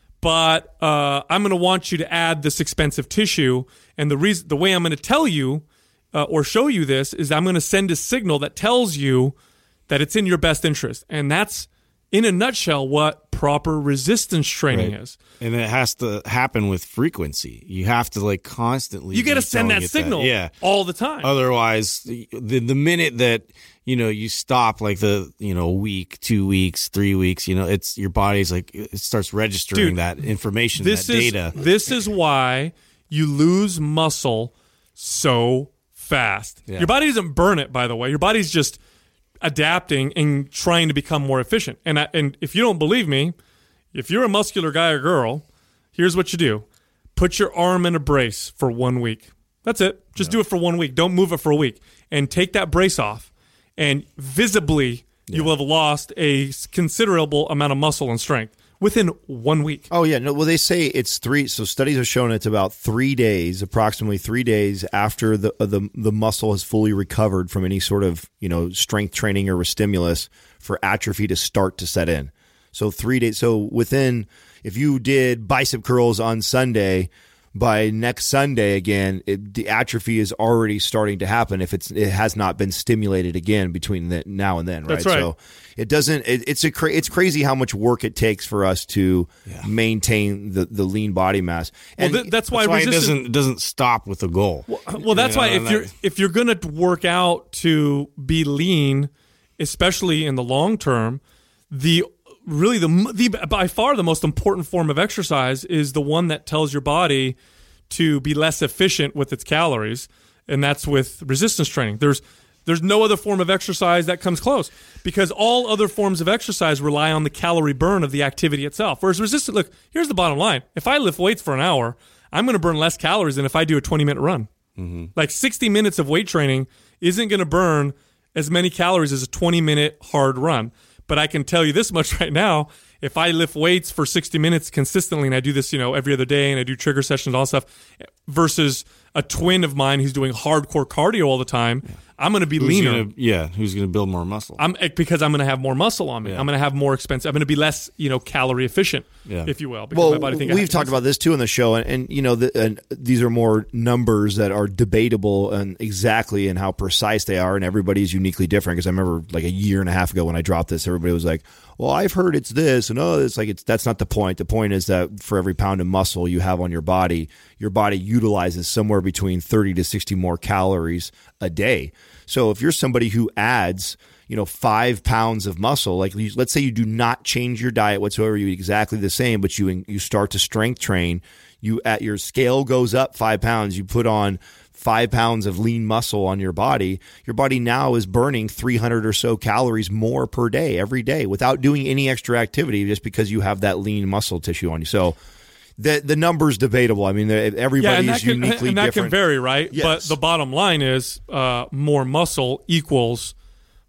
but uh, I'm going to want you to add this expensive tissue. And the reason, the way I'm going to tell you uh, or show you this is I'm going to send a signal that tells you that it's in your best interest. And that's, in a nutshell, what proper resistance training right. is. And it has to happen with frequency. You have to like constantly. You got to send that signal that. Yeah. all the time. Otherwise, the the minute that you know you stop, like the you know week, two weeks, three weeks, you know, it's your body's like it starts registering Dude, that information, this that is, data. This is why you lose muscle so fast. Yeah. Your body doesn't burn it, by the way. Your body's just adapting and trying to become more efficient. And I, and if you don't believe me, if you're a muscular guy or girl, here's what you do. Put your arm in a brace for one week. That's it. Just yeah. do it for one week. Don't move it for a week. And take that brace off. And visibly, yeah. you will have lost a considerable amount of muscle and strength within one week. Oh, yeah. No, well, they say it's three. So studies have shown it's about three days, approximately three days after the the, the muscle has fully recovered from any sort of, you know, strength training or stimulus for atrophy to start to set in. So three days. So within, if you did bicep curls on Sunday, by next Sunday again, it, the atrophy is already starting to happen if it's it has not been stimulated again between the, now and then, right? That's right. So it doesn't. It, it's a cra- it's crazy how much work it takes for us to yeah. maintain the, the lean body mass. And well, th- that's why, that's why resistant- it doesn't it doesn't stop with the goal. Well, well that's you know, why if you're if you're going to work out to be lean, especially in the long term, the really the the by far the most important form of exercise is the one that tells your body to be less efficient with its calories, and that's with resistance training. There's there's no other form of exercise that comes close because all other forms of exercise rely on the calorie burn of the activity itself. Whereas resistance, look, here's the bottom line. If I lift weights for an hour, I'm going to burn less calories than if I do a twenty-minute run. Mm-hmm. Like sixty minutes of weight training isn't going to burn as many calories as a twenty-minute hard run. But I can tell you this much right now. If I lift weights for sixty minutes consistently, and I do this, you know, every other day, and I do trigger sessions, all that stuff, versus a twin of mine who's doing hardcore cardio all the time, yeah. I'm going to be who's leaner. Gonna, yeah, who's going to build more muscle? I'm because I'm going to have more muscle on me. Yeah. I'm going to have more expensive. I'm going to be less, you know, calorie efficient, yeah. if you will. Because well, my body thinks we've talked about this too in the show, and, and you know, the, and these are more numbers that are debatable and exactly and how precise they are, and everybody's uniquely different. Because I remember like a year and a half ago when I dropped this, everybody was like, "Well, I've heard it's this," and oh, it's like it's that's not the point. The point is that for every pound of muscle you have on your body, your body utilizes somewhere between thirty to sixty more calories a day. So if you're somebody who adds, you know, five pounds of muscle, like let's say you do not change your diet whatsoever, you eat exactly the same, but you you start to strength train, you at your scale goes up five pounds, you put on five pounds of lean muscle on your body, your body now is burning three hundred or so calories more per day, every day, without doing any extra activity, just because you have that lean muscle tissue on you. So the the number's debatable. I mean, everybody's yeah, and that can, uniquely and that different. can vary, right? Yes. But the bottom line is uh, more muscle equals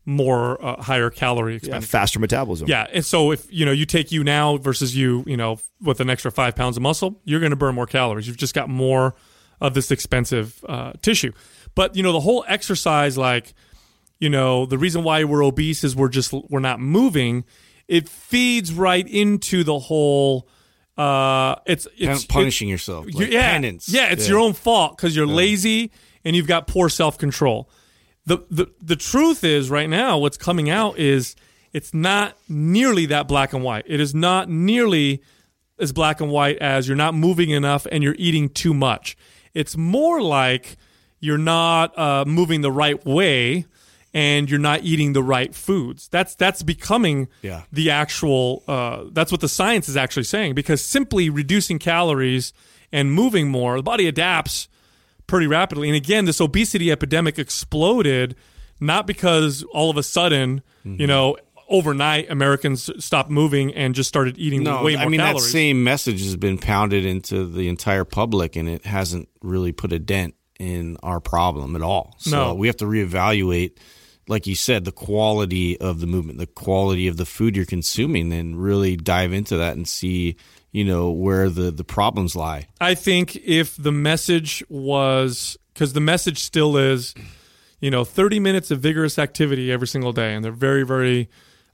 more uh, higher calorie Yeah, expenditure. faster metabolism. Yeah, and so if you know you take you now versus you, you know, with an extra five pounds of muscle, you're going to burn more calories. You've just got more of this expensive uh, tissue. But you know, the whole exercise, like, you know, the reason why we're obese is we're just we're not moving. It feeds right into the whole. Uh, it's it's punishing it, yourself. you- Like yeah, penance. yeah, it's Yeah. your own fault because you're lazy and you've got poor self control. The, the the truth is right now what's coming out is it's not nearly that black and white. It is not nearly as black and white as you're not moving enough and you're eating too much. It's more like you're not uh, moving the right way and you're not eating the right foods. That's that's becoming Yeah. the actual uh, that's what the science is actually saying, because simply reducing calories and moving more, the body adapts pretty rapidly. And again, this obesity epidemic exploded not because all of a sudden, Mm-hmm. you know, overnight Americans stopped moving and just started eating No, way more I mean calories. that same message has been pounded into the entire public, and it hasn't really put a dent in our problem at all. So No. we have to reevaluate, like you said, the quality of the movement, the quality of the food you're consuming, and really dive into that and see, you know, where the, the problems lie. I think if the message was, because the message still is, you know, thirty minutes of vigorous activity every single day, and they're very, very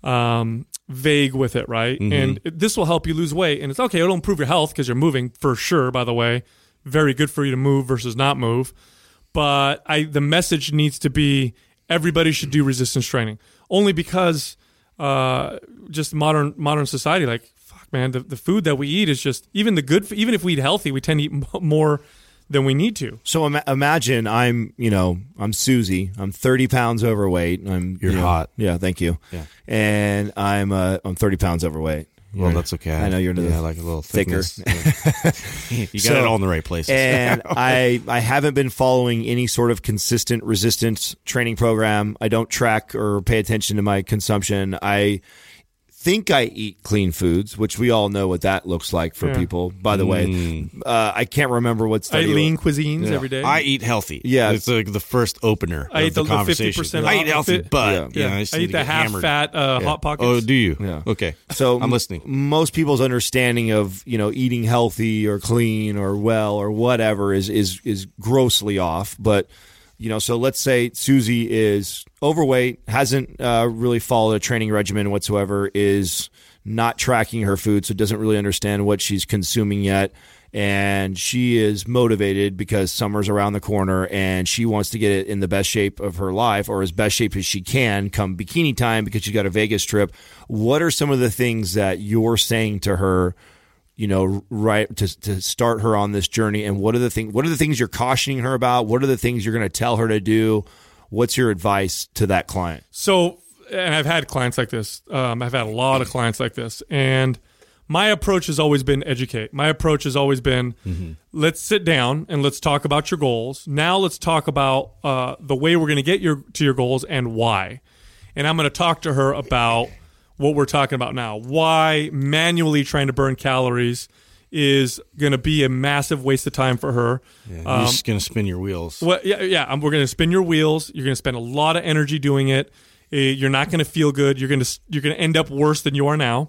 um, vague with it, right? Mm-hmm. And it- this will help you lose weight, and it's okay. It'll improve your health because you're moving for sure. By the way, very good for you to move versus not move. But I, the message needs to be everybody should do resistance training, only because uh, just modern modern society, like fuck, man, the, the food that we eat is just even the good. Even if we eat healthy, we tend to eat m- more than we need to. So ima- imagine I'm, you know, I'm Susie. I'm thirty pounds overweight. I'm You're you know, hot. Yeah, thank you. Yeah. And I'm uh, I'm thirty pounds overweight. Well, that's okay. I know you're into yeah, the like a little thicker. thickness. Yeah. You got So- it all in the right places. and I I haven't been following any sort of consistent resistance training program. I don't track or pay attention to my consumption. I think I eat clean foods, which we all know what that looks like for Yeah. people. By the way, uh, I can't remember what I study. eat lean cuisines every day. I eat healthy. Yeah. it's like the first opener. I of eat the, the- the conversation. fifty percent I off eat healthy, fit- but Yeah. yeah, yeah, I, I just need eat to the get half hammered. fat uh, Yeah. hot pockets. Oh, do you? Yeah. Okay. So I'm listening. Most people's understanding of, you know, eating healthy or clean or well or whatever is is is grossly off. But, you know, so let's say Susie is overweight, hasn't uh, really followed a training regimen whatsoever, is not tracking her food, so doesn't really understand what she's consuming yet. And she is motivated because summer's around the corner and she wants to get it in the best shape of her life, or as best shape as she can come bikini time because she's got a Vegas trip. What are some of the things that you're saying to her, you know, right to to start her on this journey? And what are the things what are the things you're cautioning her about? What are the things you're going to tell her to do? What's your advice to that client? So, and I've had clients like this. Um, I've had a lot of clients like this. And my approach has always been educate. My approach has always been, mm-hmm. let's sit down and let's talk about your goals. Now let's talk about uh, the way we're going to get your to your goals and why. And I'm going to talk to her about what we're talking about now. Why manually trying to burn calories is going to be a massive waste of time for her. Yeah, you're Um, just gonna spin your wheels. Well, yeah, yeah. um, We're going to spin your wheels. You're going to spend a lot of energy doing it. Uh, You're not going to feel good. You're going to you're going to end up worse than you are now.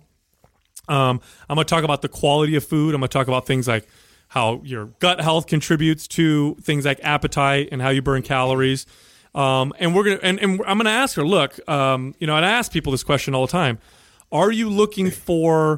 Um, I'm going to talk about the quality of food. I'm going to talk about things like how your gut health contributes to things like appetite and how you burn calories. Um, and we're gonna and, and I'm going to ask her. Look, um, you know, and I ask people this question all the time: are you looking for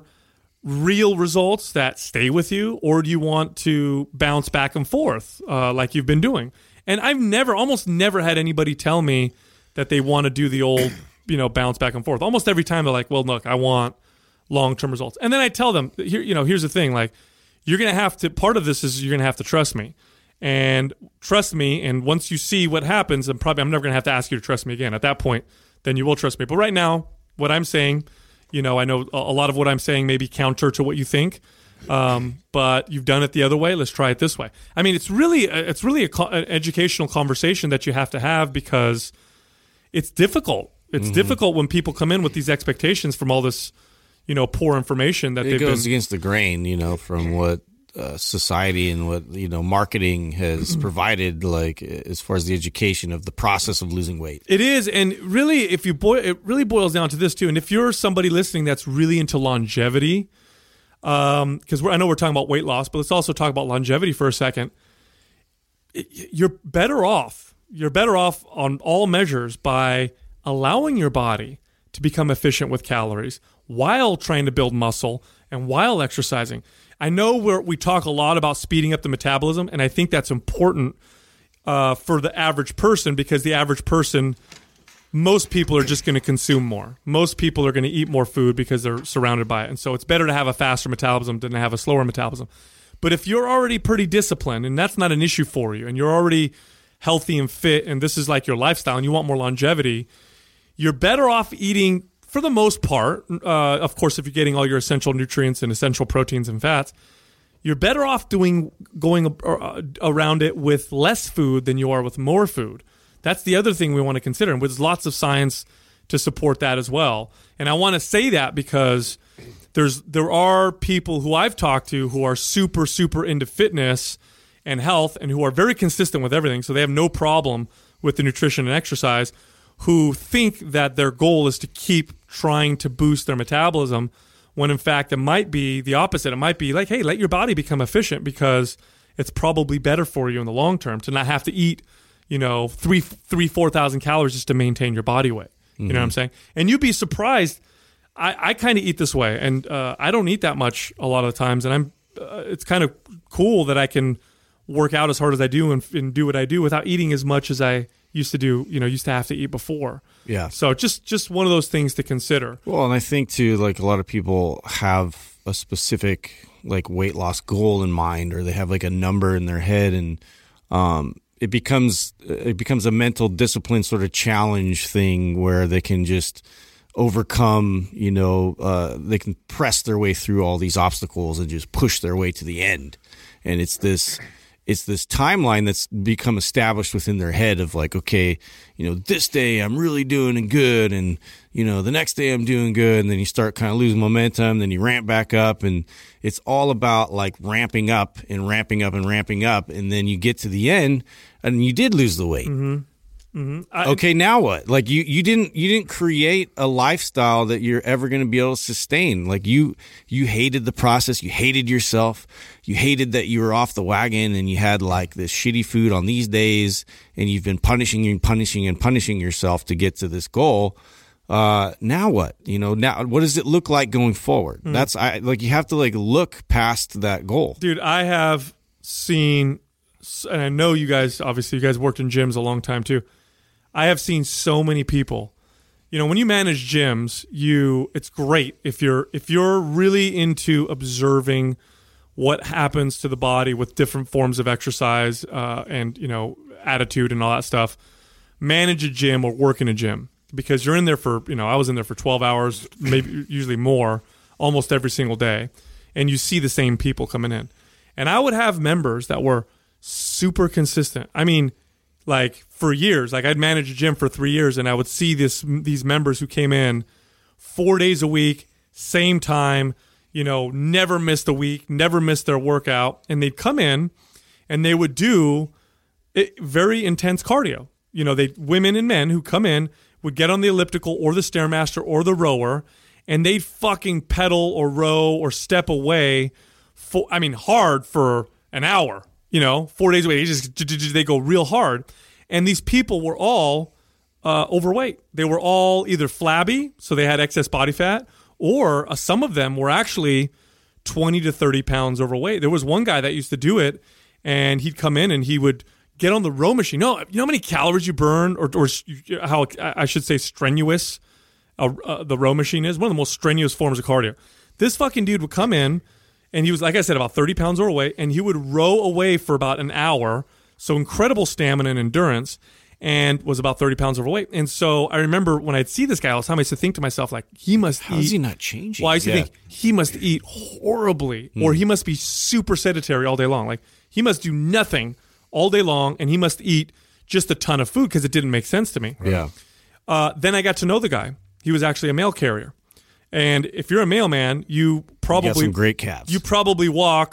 real results that stay with you, or do you want to bounce back and forth uh, like you've been doing? And I've never, almost never had anybody tell me that they want to do the old, you know, bounce back and forth. Almost every time they're like, well, look, I want long-term results. And then I tell them, here, you know, here's the thing, like, you're going to have to, part of this is you're going to have to trust me. And trust me, and once you see what happens, and probably I'm never going to have to ask you to trust me again. At that point, then you will trust me. But right now, what I'm saying, you know, I know a lot of what I'm saying may be counter to what you think, um, but you've done it the other way. Let's try it this way. I mean, it's really, it's really a co- an educational conversation that you have to have, because it's difficult. It's mm-hmm. difficult when people come in with these expectations from all this, you know, poor information that it they've goes been. against the grain, you know, from what uh, society and what, you know, marketing has provided, like as far as the education of the process of losing weight. It is, and really, if you boil, it really boils down to this too. And if you're somebody listening that's really into longevity, um, because I know we're talking about weight loss, but let's also talk about longevity for a second. It, you're better off. You're better off on all measures by allowing your body to become efficient with calories while trying to build muscle and while exercising. I know we're, we talk a lot about speeding up the metabolism, and I think that's important uh, for the average person, because the average person, most people are just going to consume more. Most people are going to eat more food because they're surrounded by it. And so it's better to have a faster metabolism than to have a slower metabolism. But if you're already pretty disciplined, and that's not an issue for you, and you're already healthy and fit, and this is like your lifestyle, and you want more longevity, you're better off eating, for the most part, uh, of course, if you're getting all your essential nutrients and essential proteins and fats, you're better off doing going around it with less food than you are with more food. That's the other thing we want to consider, and there's lots of science to support that as well. And I want to say that because there's there are people who I've talked to who are super, super into fitness and health and who are very consistent with everything, so they have no problem with the nutrition and exercise, who think that their goal is to keep trying to boost their metabolism, when in fact it might be the opposite. It might be like, hey, let your body become efficient, because it's probably better for you in the long term to not have to eat, you know, three, three, four thousand calories just to maintain your body weight. Mm-hmm. You know what I'm saying? And you'd be surprised. I, I kind of eat this way, and uh, I don't eat that much a lot of the times, and I'm. Uh, it's kind of cool that I can work out as hard as I do and, and do what I do without eating as much as I used to do, you know, used to have to eat before. Yeah. So just just one of those things to consider. Well, and I think too, like a lot of people have a specific like weight loss goal in mind, or they have like a number in their head, and um, it becomes it becomes a mental discipline sort of challenge thing where they can just overcome, you know, uh, they can press their way through all these obstacles and just push their way to the end. And it's this. It's this timeline that's become established within their head of like, okay, you know, this day I'm really doing good, and, you know, the next day I'm doing good, and then you start kind of losing momentum, then you ramp back up, and it's all about like ramping up and ramping up and ramping up, and then you get to the end and you did lose the weight. Mm-hmm. Mm-hmm. I, okay, now what? Like you, you didn't you didn't create a lifestyle that you're ever going to be able to sustain. Like you you hated the process, you hated yourself, you hated that you were off the wagon and you had like this shitty food on these days, and you've been punishing and punishing and punishing yourself to get to this goal. Uh, now what? You know, now what does it look like going forward? Mm. That's I like you have to like look past that goal. Dude, I have seen, and I know you guys, obviously you guys worked in gyms a long time too. I have seen so many people, you know, when you manage gyms, you it's great if you're if you're really into observing what happens to the body with different forms of exercise uh, and, you know, attitude and all that stuff. Manage a gym or work in a gym, because you're in there for, you know, I was in there for twelve hours, maybe usually more, almost every single day, and you see the same people coming in. And I would have members that were super consistent. I mean, like for years, like I'd manage a gym for three years, and I would see this these members who came in four days a week, same time, you know, never missed a week, never missed their workout, and they'd come in and they would do it, very intense cardio. You know, they women and men who come in would get on the elliptical or the Stairmaster or the rower, and they'd fucking pedal or row or step away, for, I mean, hard for an hour. You know, four days a week, they just they go real hard, and these people were all uh, overweight. They were all either flabby, so they had excess body fat, or uh, some of them were actually twenty to thirty pounds overweight. There was one guy that used to do it, and he'd come in and he would get on the row machine. No, you know how many calories you burn, or, or how I should say strenuous uh, uh, the row machine is? One of the most strenuous forms of cardio. This fucking dude would come in, and he was, like I said, about thirty pounds overweight, and he would row away for about an hour. So incredible stamina and endurance, and was about thirty pounds overweight. And so I remember when I'd see this guy all the time, I used to think to myself, like, he must How eat. is he not changing? Well, I used to Yeah. think he must eat horribly, Mm. or he must be super sedentary all day long. Like, he must do nothing all day long, and he must eat just a ton of food, because it didn't make sense to me. Yeah. Uh, then I got to know the guy. He was actually a mail carrier. And if you're a mailman, you probably You got some great calves. You probably walk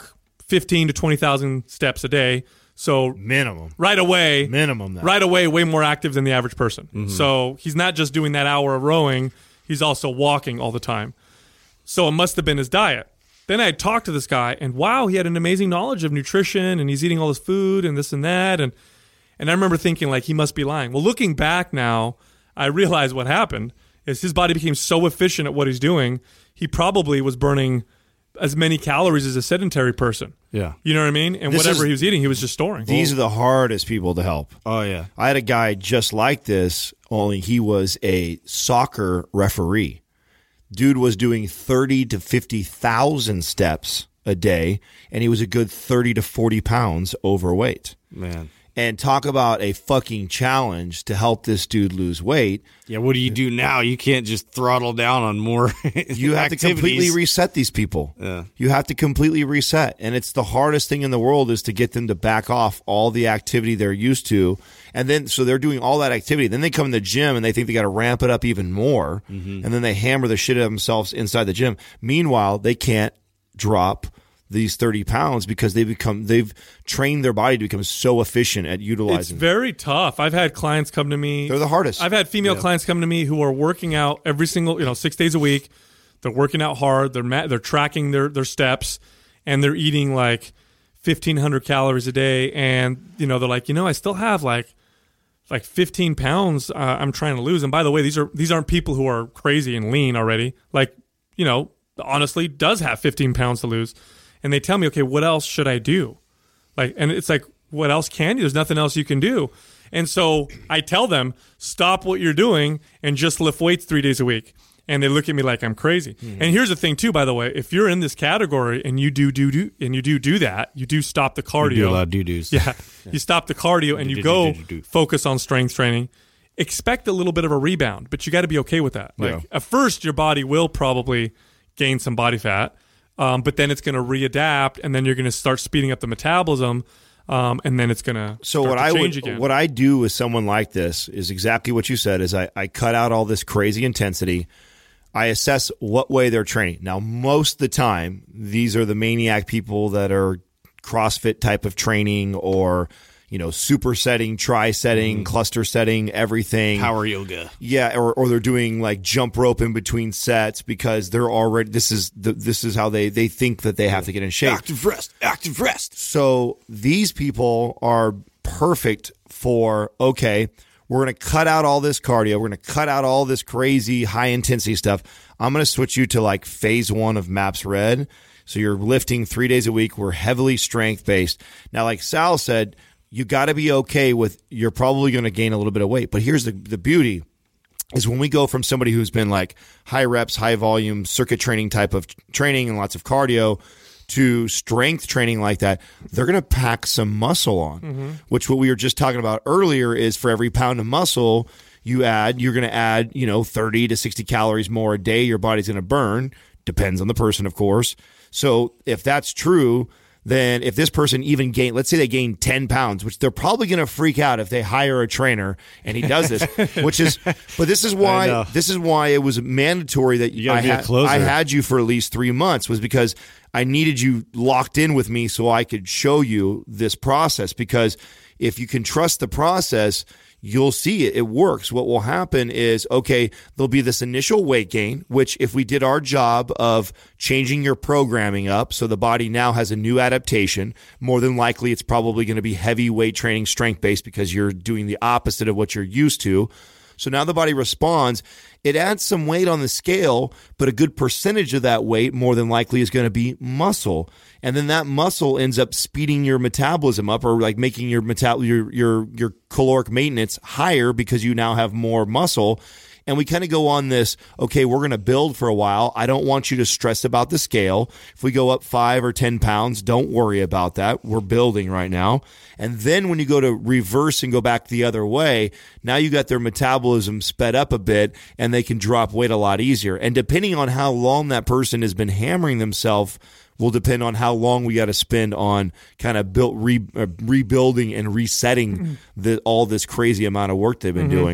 fifteen to twenty thousand steps a day. So Minimum. right away, Minimum. That. right away, way more active than the average person. Mm-hmm. So he's not just doing that hour of rowing; he's also walking all the time. So it must have been his diet. Then I talked to this guy, and wow, he had an amazing knowledge of nutrition, and he's eating all this food and this and that, and and I remember thinking like he must be lying. Well, looking back now, I realized what happened is his body became so efficient at what he's doing, he probably was burning as many calories as a sedentary person. Yeah. You know what I mean? And This whatever is- he was eating, he was just storing. These are the hardest people to help. Oh, yeah. I had a guy just like this, only he was a soccer referee. Dude was doing thirty to fifty thousand steps a day, and he was a good thirty to forty pounds overweight. Man. And talk about a fucking challenge to help this dude lose weight. Yeah, what do you do now? You can't just throttle down on more You have to completely reset these people. Yeah. You have to completely reset. And it's the hardest thing in the world is to get them to back off all the activity they're used to. And then, so they're doing all that activity. Then they come in the gym and they think they got to ramp it up even more. Mm-hmm. And then they hammer the shit out of themselves inside the gym. Meanwhile, they can't drop these thirty pounds because they become they've trained their body to become so efficient at It's utilizing. very tough. I've had clients come to me. They're the hardest. I've had female clients come to me who are working out every single, you know, six days a week. They're working out hard. They're ma- they're tracking their their steps, and they're eating like fifteen hundred calories a day. And you know, they're like, you know, I still have like like fifteen pounds uh, I'm trying to lose. And by the way, these are these aren't people who are crazy and lean already. Like, you know, honestly, does have fifteen pounds to lose. And they tell me, okay, what else should I do? Like, and it's like, what else can you? There's nothing else you can do. And so I tell them, stop what you're doing and just lift weights three days a week. And they look at me like I'm crazy. Mm-hmm. And here's the thing too, by the way, if you're in this category and you do do do and you do do that, you do stop the cardio. You do a lot of doo-doos. Yeah, yeah. You stop the cardio and you go Do-do-do-do-do. focus on strength training. Expect a little bit of a rebound, but you got to be okay with that. Like Yeah. at first, your body will probably gain some body fat. Um, but then it's going to readapt, and then you're going to start speeding up the metabolism, um, and then it's going to So start what to I change would, again. what I do with someone like this is exactly what you said. Is I, I cut out all this crazy intensity. I assess what way they're training. Now, most of the time, these are the maniac people that are CrossFit type of training, or you know, super setting, tri setting, mm. cluster setting, everything. Power yoga. Yeah, or, or they're doing like jump rope in between sets because they're already this is the, this is how they they think that they have to get in shape. Active rest. Active rest. So these people are perfect for, okay, we're going to cut out all this cardio. We're going to cut out all this crazy high intensity stuff. I'm going to switch you to like phase one of MAPS Red. So you're lifting three days a week. We're heavily strength based. Now, like Sal said, you got to be okay with, you're probably going to gain a little bit of weight. But here's the, the beauty is when we go from somebody who's been like high reps, high volume, circuit training type of training and lots of cardio to strength training like that, they're going to pack some muscle on, mm-hmm. which what we were just talking about earlier is for every pound of muscle you add, you're going to add, you know, thirty to sixty calories more a day your body's going to burn. Depends on the person, of course. So if that's true, then if this person even gain, let's say they gain ten pounds, which they're probably going to freak out if they hire a trainer and he does this, which is, but this is why, this is why it was mandatory that you I, be a ha- closer. I had you for at least three months was because I needed you locked in with me so I could show you this process, because if you can trust the process, you'll see it. It works. What will happen is, okay, there'll be this initial weight gain, which if we did our job of changing your programming up so the body now has a new adaptation, more than likely it's probably going to be heavy weight training, strength-based, because you're doing the opposite of what you're used to. So now the body responds. It adds some weight on the scale, but a good percentage of that weight more than likely is going to be muscle. And then that muscle ends up speeding your metabolism up, or like making your metab- your your your caloric maintenance higher because you now have more muscle. And we kind of go on this, okay, we're going to build for a while. I don't want you to stress about the scale. If we go up five or ten pounds, don't worry about that. We're building right now. And then when you go to reverse and go back the other way, now you got their metabolism sped up a bit and they can drop weight a lot easier. And depending on how long that person has been hammering themselves will depend on how long we got to spend on kind of built re, uh, rebuilding and resetting the, all this crazy amount of work they've been mm-hmm. doing.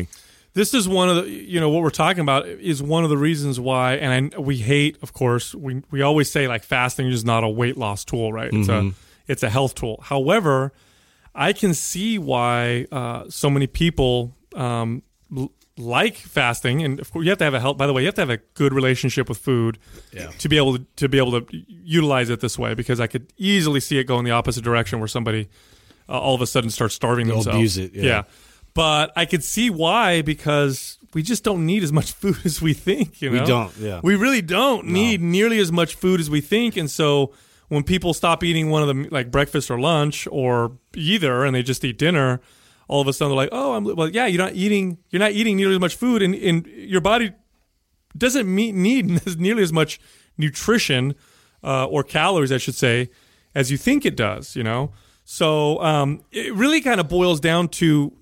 this is one of the, you know, what we're talking about is one of the reasons why, and I, we hate, of course, we we always say like fasting is not a weight loss tool, right? It's Mm-hmm. a it's a health tool. However, I can see why uh, so many people um, l- like fasting, and of course you have to have a health. By the way, you have to have a good relationship with food Yeah. to be able to, to be able to utilize it this way. Because I could easily see it go in the opposite direction, where somebody uh, all of a sudden starts starving They'll themselves. abuse it, yeah. But I could see why, because we just don't need as much food as we think. You We know, don't, yeah. we really don't need nearly as much food as we think, and so. When people stop eating one of them, like breakfast or lunch or either, and they just eat dinner, all of a sudden they're like, "Oh, I'm well, yeah, you're not eating, you're not eating nearly as much food, and, and your body doesn't meet, need nearly as much nutrition uh, or calories, I should say, as you think it does." You know, so um, it really kind of boils down to,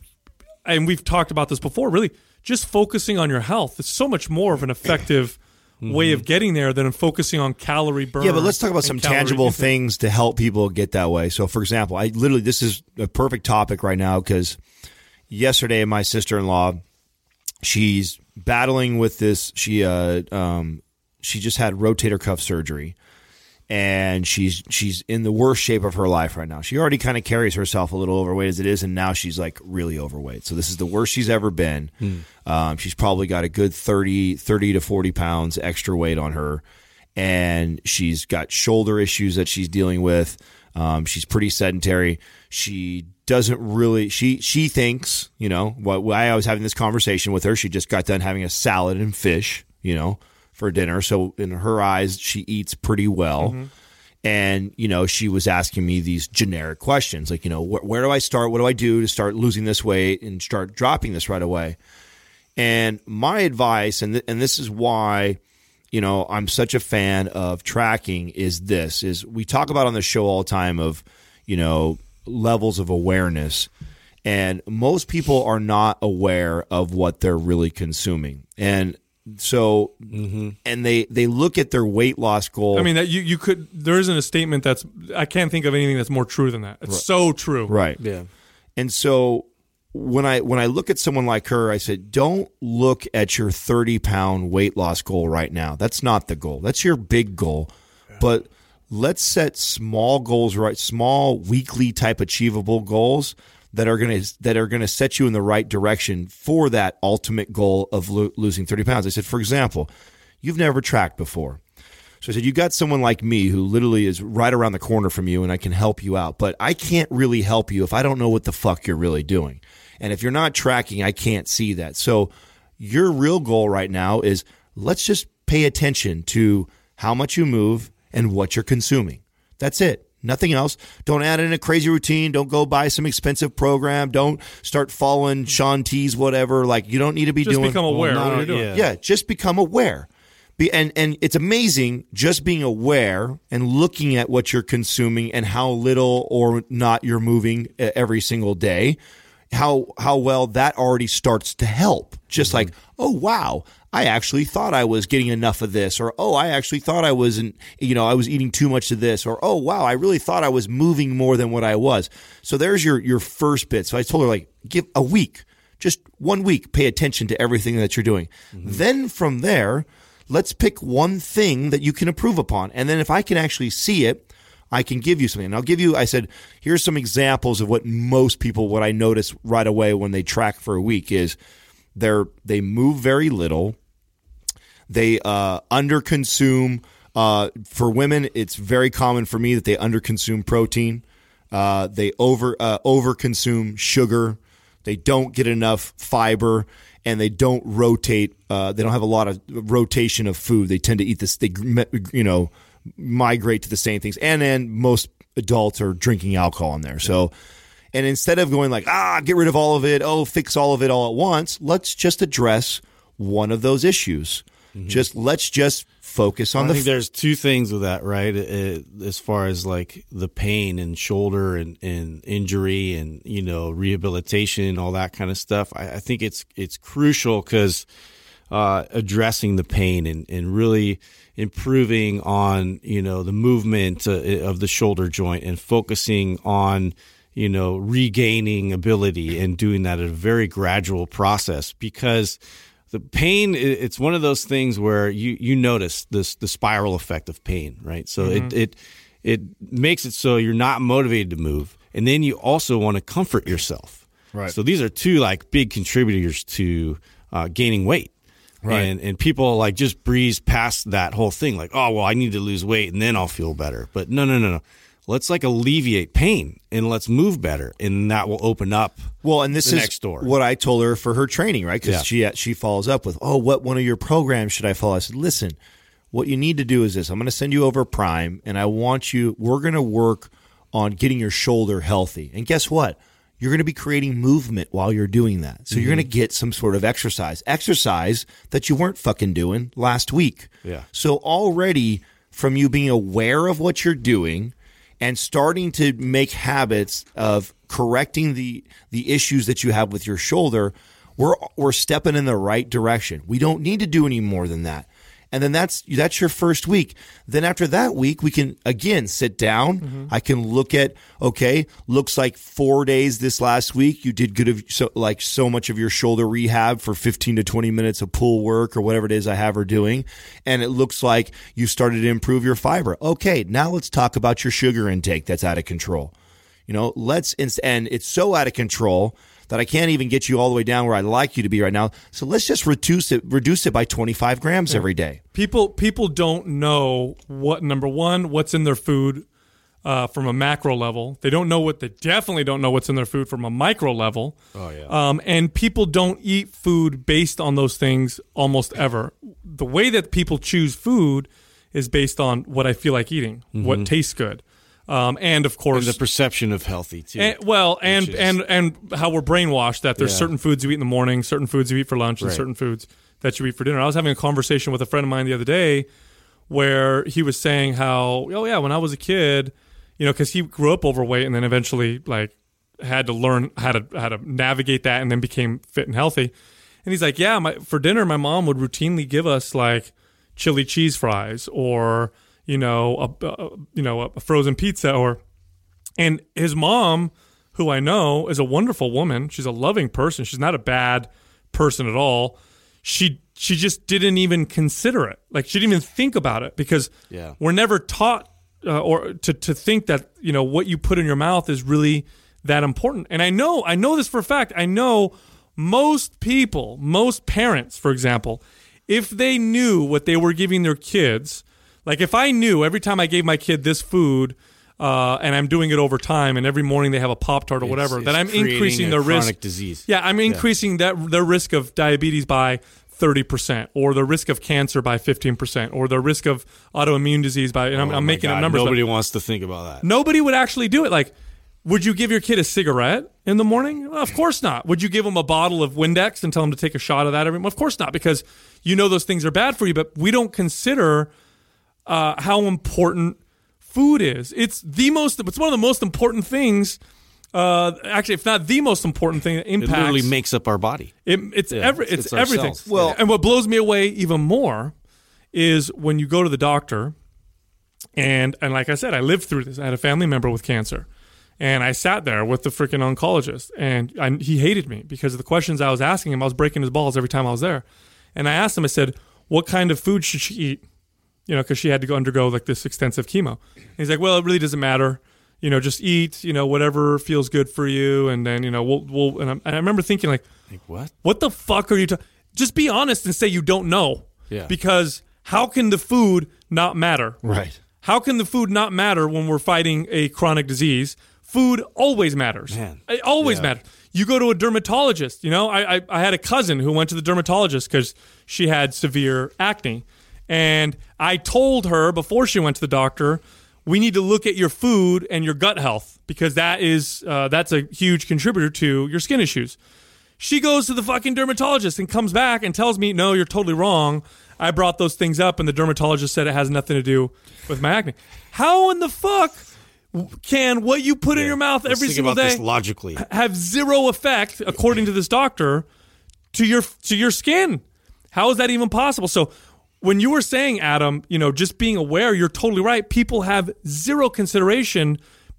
and we've talked about this before, really just focusing on your health. It's so much more of an effective way of getting there than focusing on calorie burn. Yeah, but let's talk about and some calorie tangible intake. things to help people get that way. So, for example, I literally, this is a perfect topic right now because yesterday my sister-in-law, she's battling with this. She uh, um, she just had rotator cuff surgery, and she's she's in the worst shape of her life right now. She already kind of carries herself a little overweight as it is, and now she's like really overweight. So this is the worst she's ever been. Hmm. Um, she's probably got a good thirty, thirty to forty pounds extra weight on her, and she's got shoulder issues that she's dealing with. Um, she's pretty sedentary. She doesn't really. She she thinks, you know, what I was having this conversation with her. She just got done having a salad and fish, you know, for dinner. So in her eyes, she eats pretty well. Mm-hmm. And, you know, she was asking me these generic questions like, you know, wh- where do I start? What do I do to start losing this weight and start dropping this right away? And my advice, and th- and this is why, you know, I'm such a fan of tracking, is this, is we talk about on the show all the time of, you know, levels of awareness. And most people are not aware of what they're really consuming. And so, mm-hmm. and they, they look at their weight loss goal. I mean, that you, you could, there isn't a statement that's, I can't think of anything that's more true than that. It's right. so true. Right. Yeah. And so when I, when I look at someone like her, I said, don't look at your thirty pound weight loss goal right now. That's not the goal. That's your big goal. Yeah. But let's set small goals, right? Small weekly type achievable goals that are going to that are going to set you in the right direction for that ultimate goal of lo- losing thirty pounds. I said, for example, you've never tracked before. So I said, you got someone like me who literally is right around the corner from you and I can help you out, but I can't really help you if I don't know what the fuck you're really doing. And if you're not tracking, I can't see that. So your real goal right now is let's just pay attention to how much you move and what you're consuming. That's it. Nothing else. Don't add in a crazy routine. Don't go buy some expensive program. Don't start following Sean T's whatever. Like, you don't need to be Just doing. become aware Well, of what no, you're doing. yeah. Yeah, just become aware. Be, and and it's amazing just being aware and looking at what you're consuming and how little or not you're moving every single day. How how well that already starts to help. Just mm-hmm. like, oh wow, I actually thought I was getting enough of this, or oh, I actually thought I wasn't, you know, I was eating too much of this, or oh wow, I really thought I was moving more than what I was. So there's your your first bit. So I told her, like, give a week, just one week, pay attention to everything that you're doing. Mm-hmm. Then from there, let's pick one thing that you can improve upon, and then if I can actually see it, I can give you something. And I'll give you, I said, here's some examples of what most people, what I notice right away when they track for a week is they're, they move very little. They uh, underconsume. Uh, for women, it's very common for me that they underconsume protein. Uh, they over uh, overconsume sugar. They don't get enough fiber, and they don't rotate. Uh, they don't have a lot of rotation of food. They tend to eat this. They, you know, migrate to the same things. And then most adults are drinking alcohol in there. So, and instead of going like, ah, get rid of all of it, oh, fix all of it all at once, let's just address one of those issues. Mm-hmm. Just let's just focus on I the. I think there's two things with that, right? It, as far as like the pain and shoulder and, and injury and, you know, rehabilitation and all that kind of stuff. I, I think it's it's crucial because uh, addressing the pain and, and really improving on, you know, the movement uh, of the shoulder joint and focusing on, you know, regaining ability and doing that at a very gradual process, because the pain, it's one of those things where you, you notice this, the spiral effect of pain, right? So mm-hmm. it, it, it makes it so you're not motivated to move. And then you also want to comfort yourself. Right. So these are two like big contributors to uh, gaining weight. Right. And, and people like just breeze past that whole thing. Like, oh, well, I need to lose weight and then I'll feel better. But no, no, no, no. Let's like alleviate pain and let's move better. And that will open up well, and this the is next door. What I told her for her training, right? Because Yeah. she, she follows up with, oh, what one of your programs should I follow? I said, listen, what you need to do is this. I'm going to send you over Prime, and I want you, we're going to work on getting your shoulder healthy. And guess what? You're going to be creating movement while you're doing that. So mm-hmm. you're going to get some sort of exercise. Exercise that you weren't fucking doing last week. Yeah. So already from you being aware of what you're doing and starting to make habits of correcting the the issues that you have with your shoulder, we're we're stepping in the right direction. We don't need to do any more than that. And then that's that's your first week. Then after that week, we can, again, sit down. Mm-hmm. I can look at, okay, looks like four days this last week. You did good of so like so much of your shoulder rehab for fifteen to twenty minutes of pull work or whatever it is I have her doing. And it looks like you started to improve your fiber. Okay, now let's talk about your sugar intake that's out of control. You know, let's, and it's so out of control that I can't even get you all the way down where I'd like you to be right now. So let's just reduce it, reduce it by twenty-five grams yeah. every day. People, people don't know what, number one, what's in their food uh, from a macro level. They don't know what, they definitely don't know what's in their food from a micro level. Oh, yeah. Um, and people don't eat food based on those things almost ever. The way that people choose food is based on what I feel like eating, mm-hmm. what tastes good. Um, and of course, and the perception of healthy too. And, well, and, is, and and how we're brainwashed that there's yeah. certain foods you eat in the morning, certain foods you eat for lunch, and right. certain foods that you eat for dinner. I was having a conversation with a friend of mine the other day where he was saying how, oh yeah, when I was a kid, you know, because he grew up overweight and then eventually like had to learn how to how to navigate that and then became fit and healthy. And he's like, yeah, my, for dinner, my mom would routinely give us like chili cheese fries or you know, a, a you know a frozen pizza, or and his mom, who I know is a wonderful woman. She's a loving person. She's not a bad person at all. She she just didn't even consider it. Like she didn't even think about it because yeah. we're never taught uh, or to to think that you know what you put in your mouth is really that important. And I know I know this for a fact. I know most people, most parents, for example, if they knew what they were giving their kids. Like if I knew every time I gave my kid this food, uh, and I'm doing it over time, and every morning they have a Pop-Tart or it's, whatever, it's that I'm increasing their risk. Chronic disease. Yeah, I'm increasing yeah. that their risk of diabetes by thirty percent, or the risk of cancer by fifteen percent, or the risk of autoimmune disease by. And oh I'm, I'm making God, up numbers. Nobody wants to think about that. Nobody would actually do it. Like, would you give your kid a cigarette in the morning? Well, of course not. Would you give them a bottle of Windex and tell them to take a shot of that every? Well, of course not, because you know those things are bad for you. But we don't consider. Uh, how important food is. It's the most. It's one of the most important things. Uh, actually, if not the most important thing that impacts. It literally makes up our body. It, it's yeah, every. It's, It's, it's everything. cells. Well, and what blows me away even more is when you go to the doctor, and and like I said, I lived through this. I had a family member with cancer, and I sat there with the freaking oncologist, and I, he hated me because of the questions I was asking him. I was breaking his balls every time I was there, and I asked him. I said, "What kind of food should she eat?" You know, because she had to go undergo like this extensive chemo. And he's like, well, it really doesn't matter. You know, just eat, you know, whatever feels good for you. And then, you know, we'll, we'll, and, and I remember thinking like, like what? What the fuck are you talking? Just be honest and say you don't know. Yeah. Because how can the food not matter? Right. How can the food not matter when we're fighting a chronic disease? Food always matters. Man. It always Yeah. matters. You go to a dermatologist, you know, I, I, I had a cousin who went to the dermatologist because she had severe acne. And I told her before she went to the doctor, we need to look at your food and your gut health because that is uh, that's a huge contributor to your skin issues. She goes to the fucking dermatologist and comes back and tells me, no, you're totally wrong. I brought those things up and the dermatologist said it has nothing to do with my acne. How in the fuck can what you put Yeah. in your mouth Let's every think single about day this logically. have zero effect, according to this doctor, to your to your skin? How is that even possible? So when you were saying, Adam, you know, just being aware, you're totally right. People have zero consideration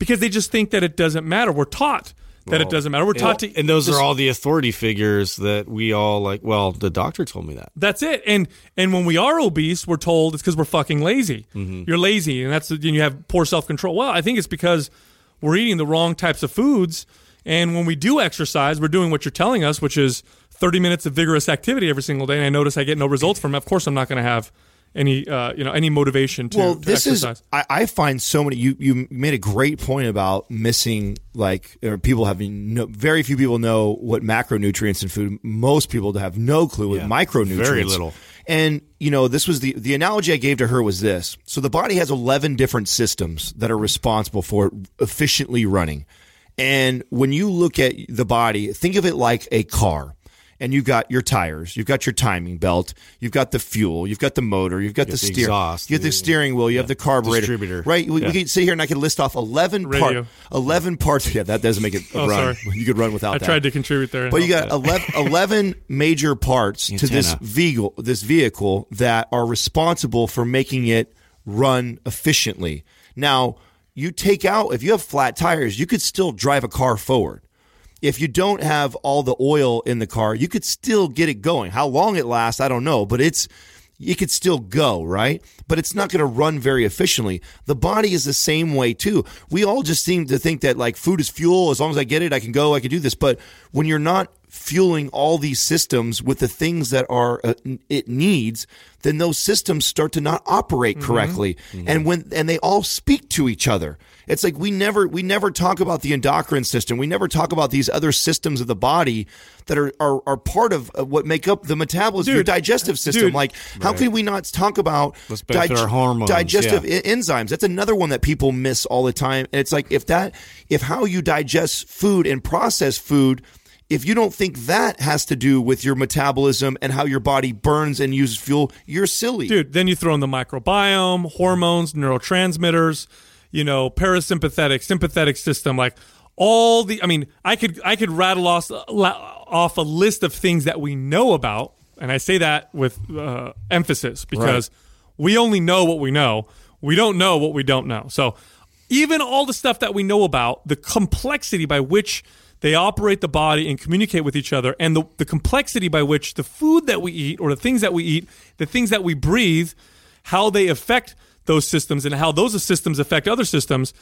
because they just think that it doesn't matter. We're taught that Well, it doesn't matter. We're taught to, and those this- are all the authority figures that we all like. Well, the doctor told me that. That's it. And and when we are obese, we're told it's because we're fucking lazy. Mm-hmm. You're lazy, and that's and you have poor self control. Well, I think it's because we're eating the wrong types of foods. And when we do exercise, we're doing what you're telling us, which is thirty minutes of vigorous activity every single day. And I notice I get no results from it. Of course, I'm not going to have any uh, you know any motivation to, well, to this exercise. is I, I find so many. You you made a great point about missing, like, or people having no, very few people know what macronutrients in food. Most people have no clue what Yeah, micronutrients. very little. And you know, this was the the analogy I gave to her was this. So the body has eleven different systems that are responsible for efficiently running. And when you look at the body, think of it like a car. And you've got your tires, you've got your timing belt, you've got the fuel, you've got the motor, you've got You the got the steer, exhaust, you have the the- steering wheel, you have the carburetor, distributor. right? We, Yeah. we could sit here and I could list off eleven Radio. part, eleven parts. Yeah, that doesn't make it a Oh, run. sorry. You could run without I that. tried to contribute there. But you got eleven, eleven major parts to this Antenna. vehicle, this vehicle that are responsible for making it run efficiently. Now, you take out, if you have flat tires, you could still drive a car forward. If you don't have all the oil in the car, you could still get it going. How long it lasts, I don't know, but it's it could still go, right? But it's not going to run very efficiently. The body is the same way too. We all just seem to think that like food is fuel. As long as I get it, I can go, I can do this. But when you're not fueling all these systems with the things that are uh, it needs, then those systems start to not operate correctly. Mm-hmm. And when and they all speak to each other. It's like we never we never talk about the endocrine system. We never talk about these other systems of the body that are are, are part of uh, what make up the metabolism, Dude, your digestive system. dude. Like, how can we not talk about Let's benefit our hormones, digestive yeah. e- enzymes? That's another one that people miss all the time. And it's like if that if how you digest food and process food, if you don't think that has to do with your metabolism and how your body burns and uses fuel, you're silly. Dude, then you throw in the microbiome, hormones, neurotransmitters, you know, parasympathetic, sympathetic system, like all the. I mean, I could I could rattle off off a list of things that we know about, and I say that with uh, emphasis because Right. we only know what we know. We don't know what we don't know. So even all the stuff that we know about, the complexity by which they operate the body and communicate with each other, and the, the complexity by which the food that we eat or the things that we eat, the things that we breathe, how they affect those systems and how those systems affect other systems,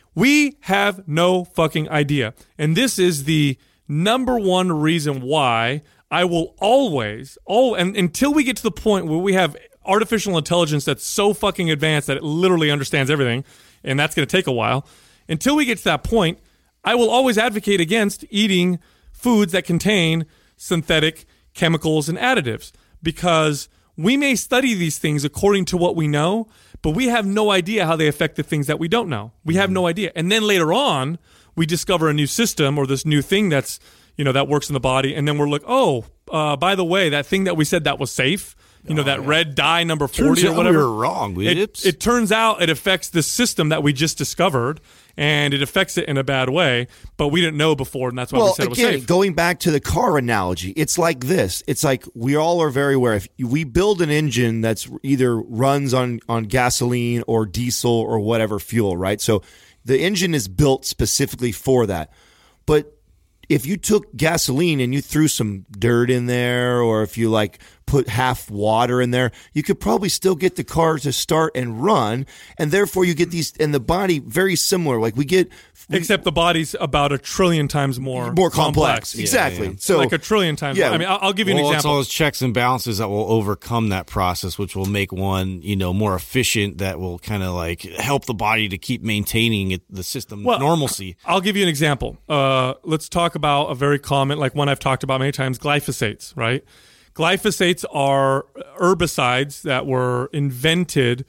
we have no fucking idea. And this is the number one reason why I will always, oh, and until we get to the point where we have artificial intelligence that's so fucking advanced that it literally understands everything, and that's going to take a while, until we get to that point, I will always advocate against eating foods that contain synthetic chemicals and additives because we may study these things according to what we know, but we have no idea how they affect the things that we don't know. We have no idea. And then later on, we discover a new system or this new thing that's, you know, that works in the body. And then we're like, oh, uh, by the way, that thing that we said that was safe, you know, that red dye number forty Turns or out whatever. we were wrong. It, Oops. it turns out it affects the system that we just discovered, and it affects it in a bad way, but we didn't know before, and that's why we Well, said it was again, safe. going back to the car analogy, it's like this. It's like we all are very aware. If we build an engine that's either runs on, on gasoline or diesel or whatever fuel, right? So the engine is built specifically for that. But if you took gasoline and you threw some dirt in there, or if you like put half water in there, you could probably still get the car to start and run. And therefore you get these, and the body very similar. Like we get Except the body's about a trillion times more more complex. complex. Exactly. Yeah, yeah. So like a trillion times. Yeah. more. I mean, I'll, I'll give you well, an it's example. all those checks and balances that will overcome that process, which will make one, you know, more efficient. That will kind of like help the body to keep maintaining it, the system Well, normalcy. I'll give you an example. Uh, let's talk about a very common, like one I've talked about many times, glyphosates, right? Glyphosates are herbicides that were invented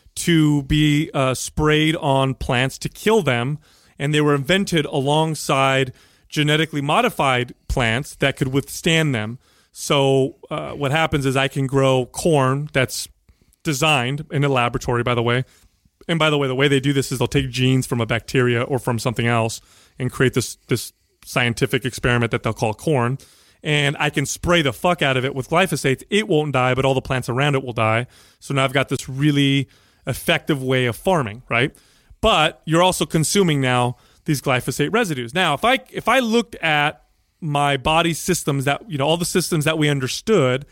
to be uh, sprayed on plants to kill them, and they were invented alongside genetically modified plants that could withstand them. So uh, what happens is I can grow corn that's designed in a laboratory, by the way. And by the way, the way they do this is they'll take genes from a bacteria or from something else and create this this scientific experiment that they'll call corn. And I can spray the fuck out of it with glyphosates. It won't die, but all the plants around it will die. So now I've got this really effective way of farming, right? but you're also consuming now these glyphosate residues. Now, if I if I looked at my body systems that, you know, all the systems that we understood,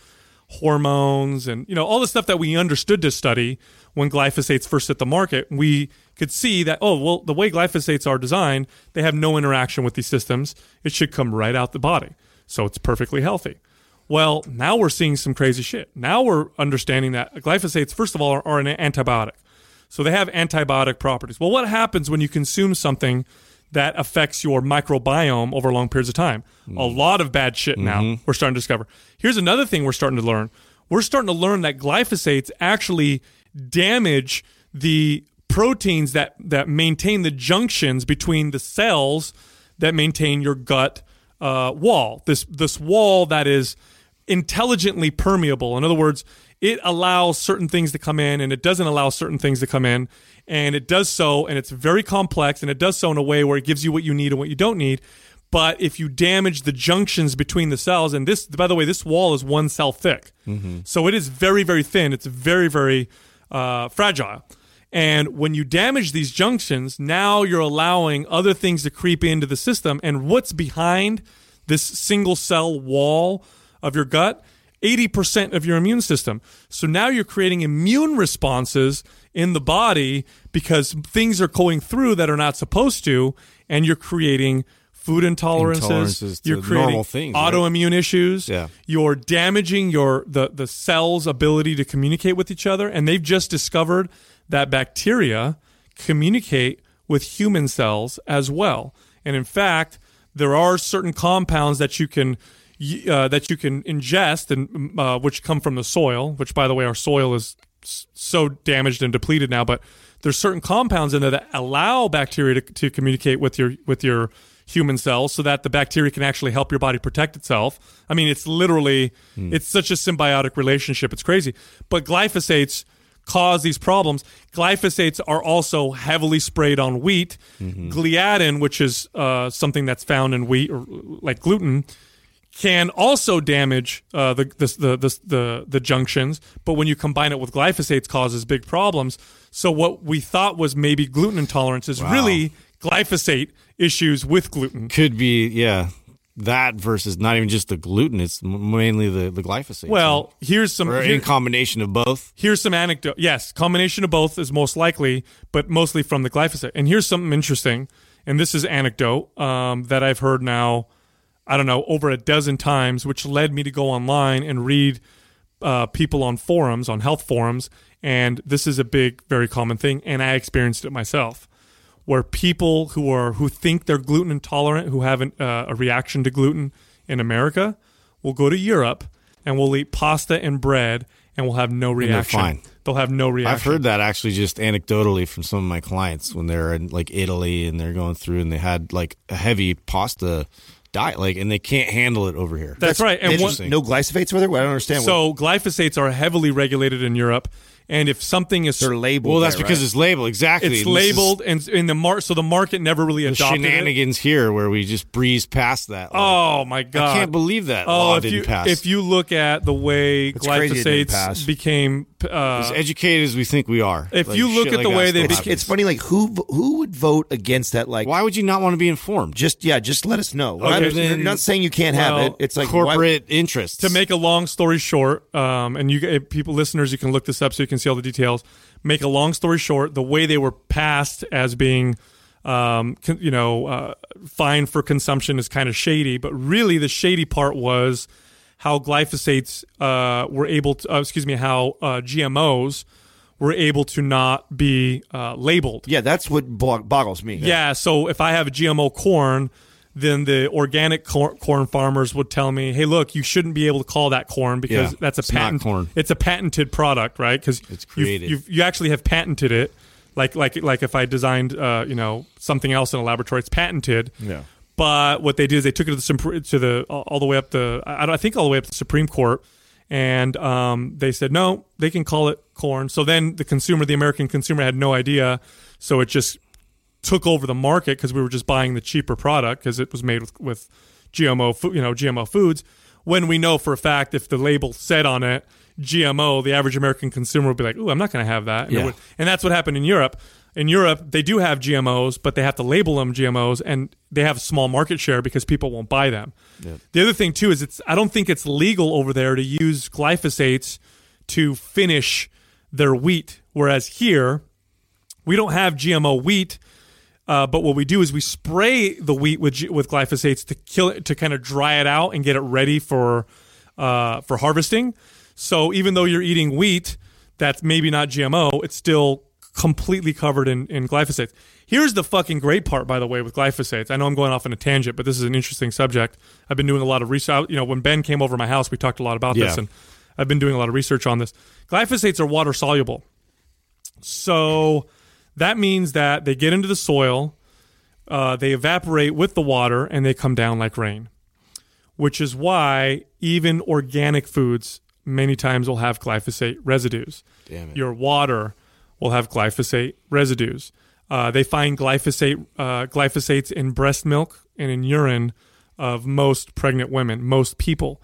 hormones and, you know, all the stuff that we understood to study when glyphosates first hit the market, we could see that, oh, well, the way glyphosates are designed, they have no interaction with these systems. It should come right out the body. So it's perfectly healthy. Well, now we're seeing some crazy shit. Now we're understanding that glyphosates, first of all, are, are an antibiotic. So they have antibiotic properties. Well, what happens when you consume something that affects your microbiome over long periods of time? Mm. A lot of bad shit now mm-hmm. we're starting to discover. Here's another thing we're starting to learn. We're starting to learn that glyphosates actually damage the proteins that, that maintain the junctions between the cells that maintain your gut uh, wall. This this wall that is intelligently permeable. In other words, it allows certain things to come in and it doesn't allow certain things to come in. And it does so, and it's very complex, and it does so in a way where it gives you what you need and what you don't need. But if you damage the junctions between the cells, and this, by the way, this wall is one cell thick. Mm-hmm. So it is very, very thin. It's very, very uh, fragile. And when you damage these junctions, now you're allowing other things to creep into the system. And what's behind this single cell wall of your gut? eighty percent of your immune system. So now you're creating immune responses in the body because things are going through that are not supposed to, and you're creating food intolerances, intolerances to you're creating normal things, autoimmune right? issues, yeah. You're damaging your the, the cell's ability to communicate with each other, and they've just discovered that bacteria communicate with human cells as well. And in fact, there are certain compounds that you can Uh, that you can ingest and uh, which come from the soil, which, by the way, our soil is s- so damaged and depleted now. But there's certain compounds in there that allow bacteria to, to communicate with your with your human cells, so that the bacteria can actually help your body protect itself. I mean, it's literally hmm. it's such a symbiotic relationship. It's crazy. But glyphosates cause these problems. Glyphosates are also heavily sprayed on wheat. Mm-hmm. Gliadin, which is uh, something that's found in wheat, or like gluten, can also damage uh, the, the, the the the the junctions, but when you combine it with glyphosates, causes big problems. So what we thought was maybe gluten intolerance is wow. really glyphosate issues with gluten. Could be, yeah, that versus not even just the gluten; it's mainly the the glyphosate. Well, here's some or here, in combination of both. Here's some anecdote. Yes, combination of both is most likely, but mostly from the glyphosate. And here's something interesting, and this is anecdote um, that I've heard now, I don't know, over a dozen times, which led me to go online and read uh, people on forums, on health forums, and this is a big, very common thing, and I experienced it myself, where people who are who think they're gluten intolerant, who have an, uh, a reaction to gluten in America, will go to Europe and will eat pasta and bread and will have no reaction. And they're fine. They'll have no reaction. I've heard that actually just anecdotally from some of my clients when they're in like Italy and they're going through and they had like a heavy pasta diet, like, and they can't handle it over here. That's, That's right. And what, no glyphosates with it? I don't understand. So what. glyphosates are heavily regulated in Europe, and if something is they're labeled, well, that's there, because right? it's labeled exactly. It's labeled, and in the mar- so the market never really the adopted shenanigans it. here where we just breeze past that. Like, oh my god! I can't believe that oh, law if didn't you, pass. If you look at the way it's glyphosates became uh, as educated as we think we are, if like, you look at like the way they, it's, became, it's funny. Like who who would vote against that? Like, why would you not want to be informed? Just yeah, just let us know. Okay, I'm then, not saying you can't well, have it. It's like corporate why, interests. To make a long story short, um, and you people listeners, you can look this up so you can see all the details. Make a long story short, the way they were passed as being, um, con- you know, uh, fine for consumption is kind of shady. But really, the shady part was how glyphosates uh, were able to, uh, excuse me, how uh, G M Os were able to not be uh, labeled. Yeah, that's what boggles me. Yeah. yeah. So if I have a G M O corn, then the organic cor- corn farmers would tell me, "Hey, look, you shouldn't be able to call that corn because yeah, that's a it's patent. Not corn. It's a patented product, right? Because it's created. You've, you've, you actually have patented it. Like like like if I designed, uh, you know, something else in a laboratory, it's patented. Yeah. But what they did is they took it to the to the all the way up the I, I think all the way up to the Supreme Court, and um, they said no, they can call it corn. So then the consumer, the American consumer, had no idea. So it just took over the market because we were just buying the cheaper product because it was made with, with G M O, you know, G M O foods. When we know for a fact if the label said on it G M O, the average American consumer would be like, "Ooh, I'm not going to have that." And, yeah. it would, and that's what happened in Europe. In Europe, they do have G M Os, but they have to label them G M Os, and they have a small market share because people won't buy them. Yep. The other thing, too, is it's I don't think it's legal over there to use glyphosates to finish their wheat, whereas here, we don't have G M O wheat, uh, but what we do is we spray the wheat with with glyphosates to kill it, to kind of dry it out and get it ready for uh, for harvesting. So even though you're eating wheat that's maybe not G M O, it's still completely covered in, in glyphosates. Here's the fucking great part, by the way, with glyphosates. I know I'm going off on a tangent, but this is an interesting subject. I've been doing a lot of research. You know, when Ben came over to my house, we talked a lot about yeah. this, and I've been doing a lot of research on this. Glyphosates are water soluble. So that means that they get into the soil, uh, they evaporate with the water, and they come down like rain, which is why even organic foods many times will have glyphosate residues. Damn it. Your water will have glyphosate residues. Uh, they find glyphosate uh, glyphosates in breast milk and in urine of most pregnant women, most people.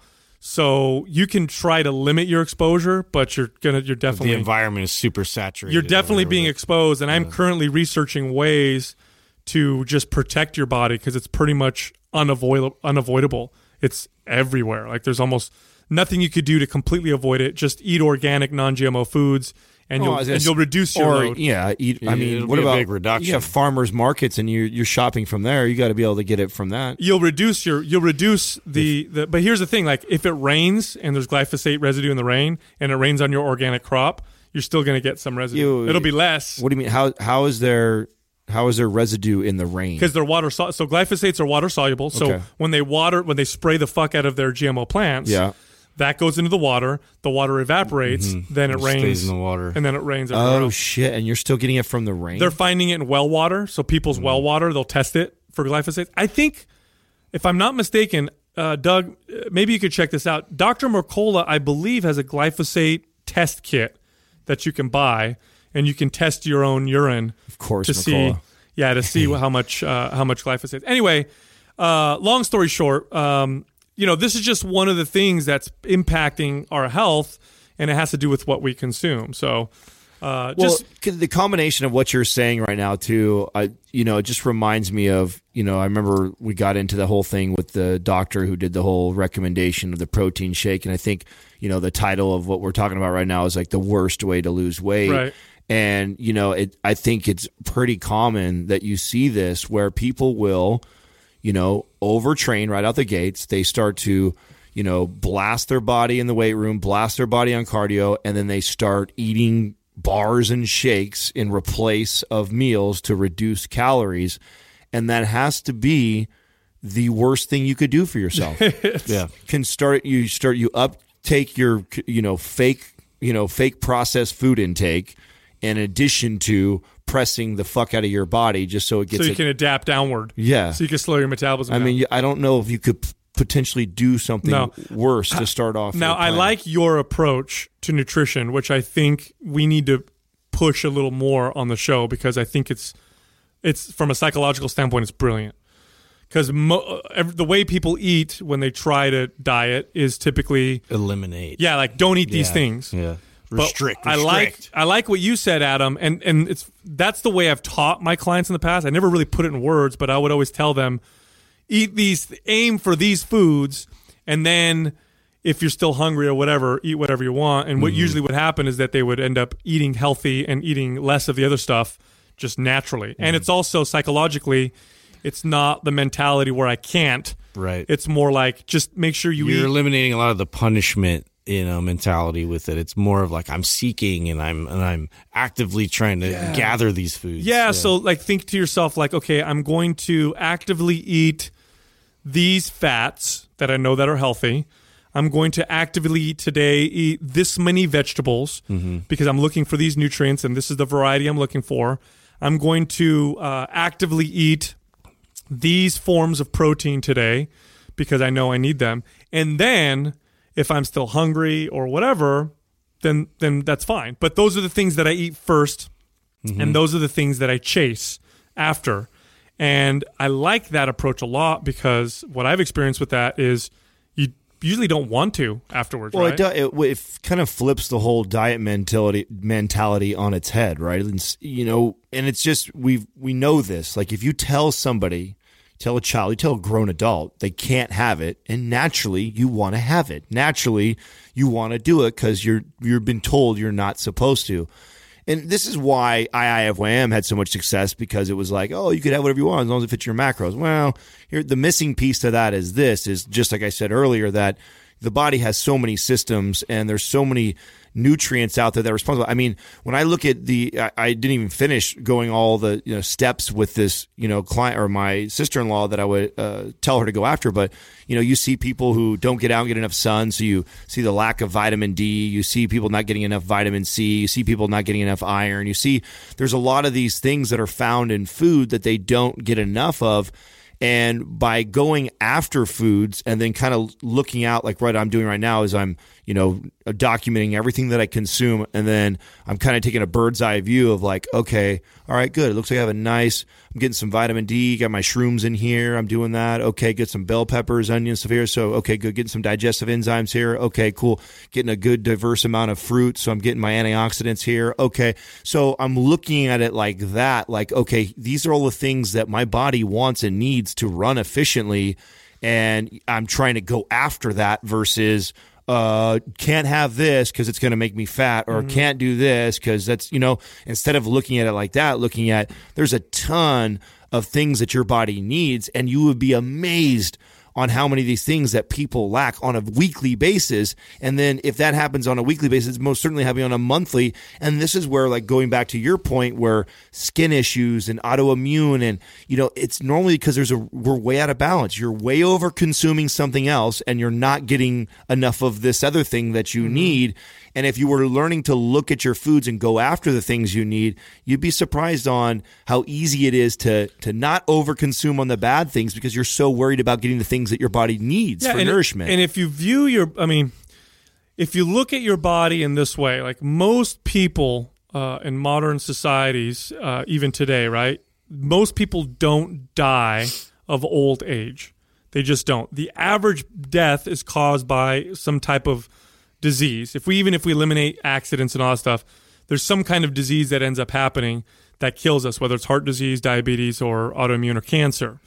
So you can try to limit your exposure, but you're gonna you're definitely the environment is super saturated. You're definitely being with, exposed, and I'm yeah. currently researching ways to just protect your body because it's pretty much unavoidable. Unavoidable. It's everywhere. Like there's almost nothing you could do to completely avoid it. Just eat organic, non-G M O foods, and you'll Oh, and you'll reduce your or load. yeah, eat, I Yeah, mean, it'll what be a about big reduction. You have farmers markets, and you you're shopping from there. You got to be able to get it from that. You'll reduce your you'll reduce the, the but here's the thing, like if it rains and there's glyphosate residue in the rain and it rains on your organic crop, you're still going to get some residue. You- It'll be less What do you mean? How how is there how is there residue in the rain? because they're water sol- so glyphosates are water soluble. So Okay. when they water when they spray the fuck out of their G M O plants, Yeah. that goes into the water, the water evaporates, then it, It rains stays in the water. and then it rains everywhere Oh else. shit! And you're still getting it from the rain. They're finding it in well water, so people's well water, they'll test it for glyphosate. I think, if I'm not mistaken, uh, Doug, uh, maybe you could check this out. Doctor Mercola, I believe, has a glyphosate test kit that you can buy, and you can test your own urine. Of course, to Mercola. see, yeah, to see how much uh, how much glyphosate. Anyway, uh, long story short, um, you know, this is just one of the things that's impacting our health, and it has to do with what we consume. So. Uh, Well, just c- the combination of what you're saying right now, too, I, you know, it just reminds me of, you know, I remember we got into the whole thing with the doctor who did the whole recommendation of the protein shake. And I think, you know, the title of what we're talking about right now is like the worst way to lose weight. Right. And, you know, it, I think it's pretty common that you see this where people will, you know, overtrain right out the gates. They start to, you know, blast their body in the weight room, blast their body on cardio, and then they start eating bars and shakes in replace of meals to reduce calories, and that has to be the worst thing you could do for yourself. Yeah. Can start you start you uptake your you know fake you know fake processed food intake in addition to pressing the fuck out of your body just so it gets so you it- can adapt downward. Yeah. So you can slow your metabolism I down. mean, I don't know if you could p- potentially do something No. worse to start off. Now, your I plan. like your approach to nutrition, which I think we need to push a little more on the show because I think it's it's from a psychological standpoint, it's brilliant. Because mo- ev- the way people eat when they try to diet is typically, Eliminate. yeah, like don't eat these Yeah. things. Yeah. But Restrict. I like restrict. I like what you said, Adam, and and it's that's the way I've taught my clients in the past. I never really put it in words, but I would always tell them, eat these, aim for these foods, and then if you're still hungry or whatever, eat whatever you want. And what Mm-hmm. usually would happen is that they would end up eating healthy and eating less of the other stuff just naturally. Mm-hmm. And it's also psychologically, it's not the mentality where I can't. Right. It's more like just make sure you You're eat. eliminating a lot of the punishment, you know, mentality with it. It's more of like I'm seeking and I'm and I'm actively trying to gather these foods. Yeah, so like think to yourself like, okay, I'm going to actively eat these fats that I know that are healthy. I'm going to actively eat today, eat this many vegetables because I'm looking for these nutrients and this is the variety I'm looking for. I'm going to uh, actively eat these forms of protein today because I know I need them. And then if I'm still hungry or whatever, then then that's fine. But those are the things that I eat first, and those are the things that I chase after. And I like that approach a lot because what I've experienced with that is you usually don't want to afterwards. Well, right? it, does, it it kind of flips the whole diet mentality mentality on its head, right? And, you know, and it's just we we know this. Like if you tell somebody, tell a child, you tell a grown adult they can't have it, and naturally you want to have it. Naturally, you want to do it because you're you've been told you're not supposed to. And this is why I I F Y M had so much success, because it was like, oh, you could have whatever you want as long as it fits your macros. Well, here, the missing piece to that is this, is just like I said earlier, that the body has so many systems and there's so many nutrients out there that are responsible. I mean, when I look at the, I, I didn't even finish going all the you know, steps with this, you know, client or my sister-in-law that I would uh, tell her to go after. But, you know, you see people who don't get out and get enough sun. So you see the lack of vitamin D. You see people not getting enough vitamin C. You see people not getting enough iron. You see there's a lot of these things that are found in food that they don't get enough of. And by going after foods and then kind of looking out, like what I'm doing right now is I'm, you know, documenting everything that I consume. And then I'm kind of taking a bird's eye view of like, okay, all right, good. It looks like I have a nice, I'm getting some vitamin D, got my shrooms in here. I'm doing that. Okay, get some bell peppers, onions, stuff here. So, okay, good. Getting some digestive enzymes here. Okay, cool. Getting a good diverse amount of fruit. So I'm getting my antioxidants here. Okay. So I'm looking at it like that. Like, okay, these are all the things that my body wants and needs to run efficiently. And I'm trying to go after that versus, uh, can't have this because it's going to make me fat, or mm-hmm. can't do this because that's, you know, instead of looking at it like that, looking at there's a ton of things that your body needs, and you would be amazed on how many of these things that people lack on a weekly basis. And then if that happens on a weekly basis, it's most certainly happening on a monthly. And this is where, like, going back to your point, where skin issues and autoimmune, and, you know, it's normally because there's a, we're way out of balance. You're way over consuming something else and you're not getting enough of this other thing that you mm-hmm. need. And if you were learning to look at your foods and go after the things you need, you'd be surprised on how easy it is to to not overconsume on the bad things because you're so worried about getting the things that your body needs yeah, for and nourishment. It, and if you view your, I mean, if you look at your body in this way, like most people uh, in modern societies, uh, even today, right? Most people don't die of old age. They just don't. The average death is caused by some type of disease. If we even if we eliminate accidents and all that stuff, there's some kind of disease that ends up happening that kills us, whether it's heart disease, diabetes, or autoimmune or cancer.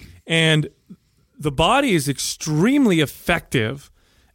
And the body is extremely effective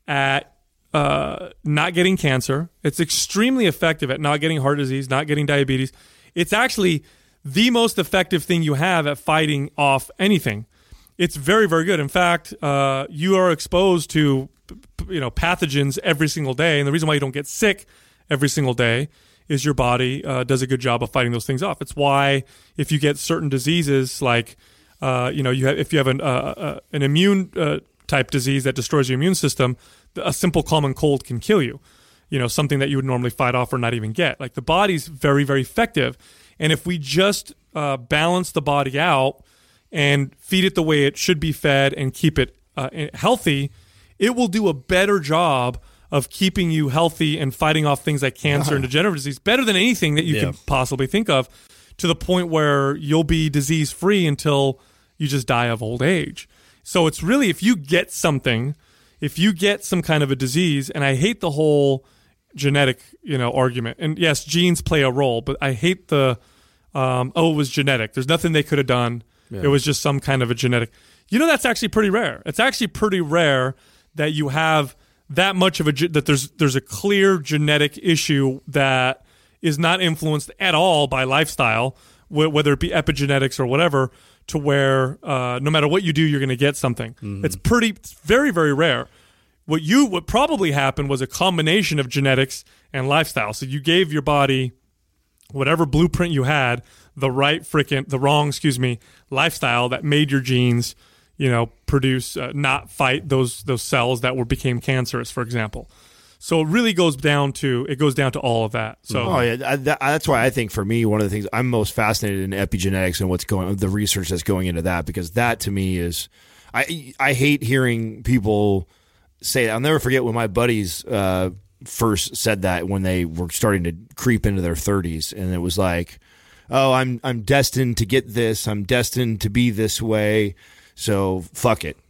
at uh, not getting cancer. It's extremely effective at not getting heart disease, not getting diabetes. It's actually the most effective thing you have at fighting off anything. It's very, very good. In fact, uh, you are exposed to you know, pathogens every single day. And the reason why you don't get sick every single day is your body uh, does a good job of fighting those things off. It's why if you get certain diseases, like, uh, you know, you have, if you have an, uh, uh, an immune uh, type disease that destroys your immune system, a simple common cold can kill you, you know, something that you would normally fight off or not even get. Like the body's very, very effective. And if we just uh, balance the body out and feed it the way it should be fed and keep it uh, healthy, it will do a better job of keeping you healthy and fighting off things like cancer and degenerative disease better than anything that you yeah. can possibly think of, to the point where you'll be disease-free until you just die of old age. So it's really, if you get something, if you get some kind of a disease, and I hate the whole genetic, you know, argument. And yes, genes play a role, but I hate the, um, oh, it was genetic. There's nothing they could have done. Yeah. It was just some kind of a genetic. You know, that's actually pretty rare. It's actually pretty rare that you have that much of a that there's there's a clear genetic issue that is not influenced at all by lifestyle, whether it be epigenetics or whatever, to where uh, no matter what you do, you're going to get something. Mm-hmm. It's pretty, it's very, very rare. What you what probably happened was a combination of genetics and lifestyle. So you gave your body whatever blueprint you had, the right freaking the wrong, excuse me, lifestyle that made your genes, you know, produce, uh, not fight those those cells that were became cancerous, for example. So it really goes down to it goes down to all of that. So oh yeah, that, that's why I think for me one of the things I'm most fascinated in epigenetics and what's going the research that's going into that, because that to me is I I hate hearing people say that. I'll never forget when my buddies uh, first said that when they were starting to creep into their thirties, and it was like, oh, I'm I'm destined to get this, I'm destined to be this way. So fuck it.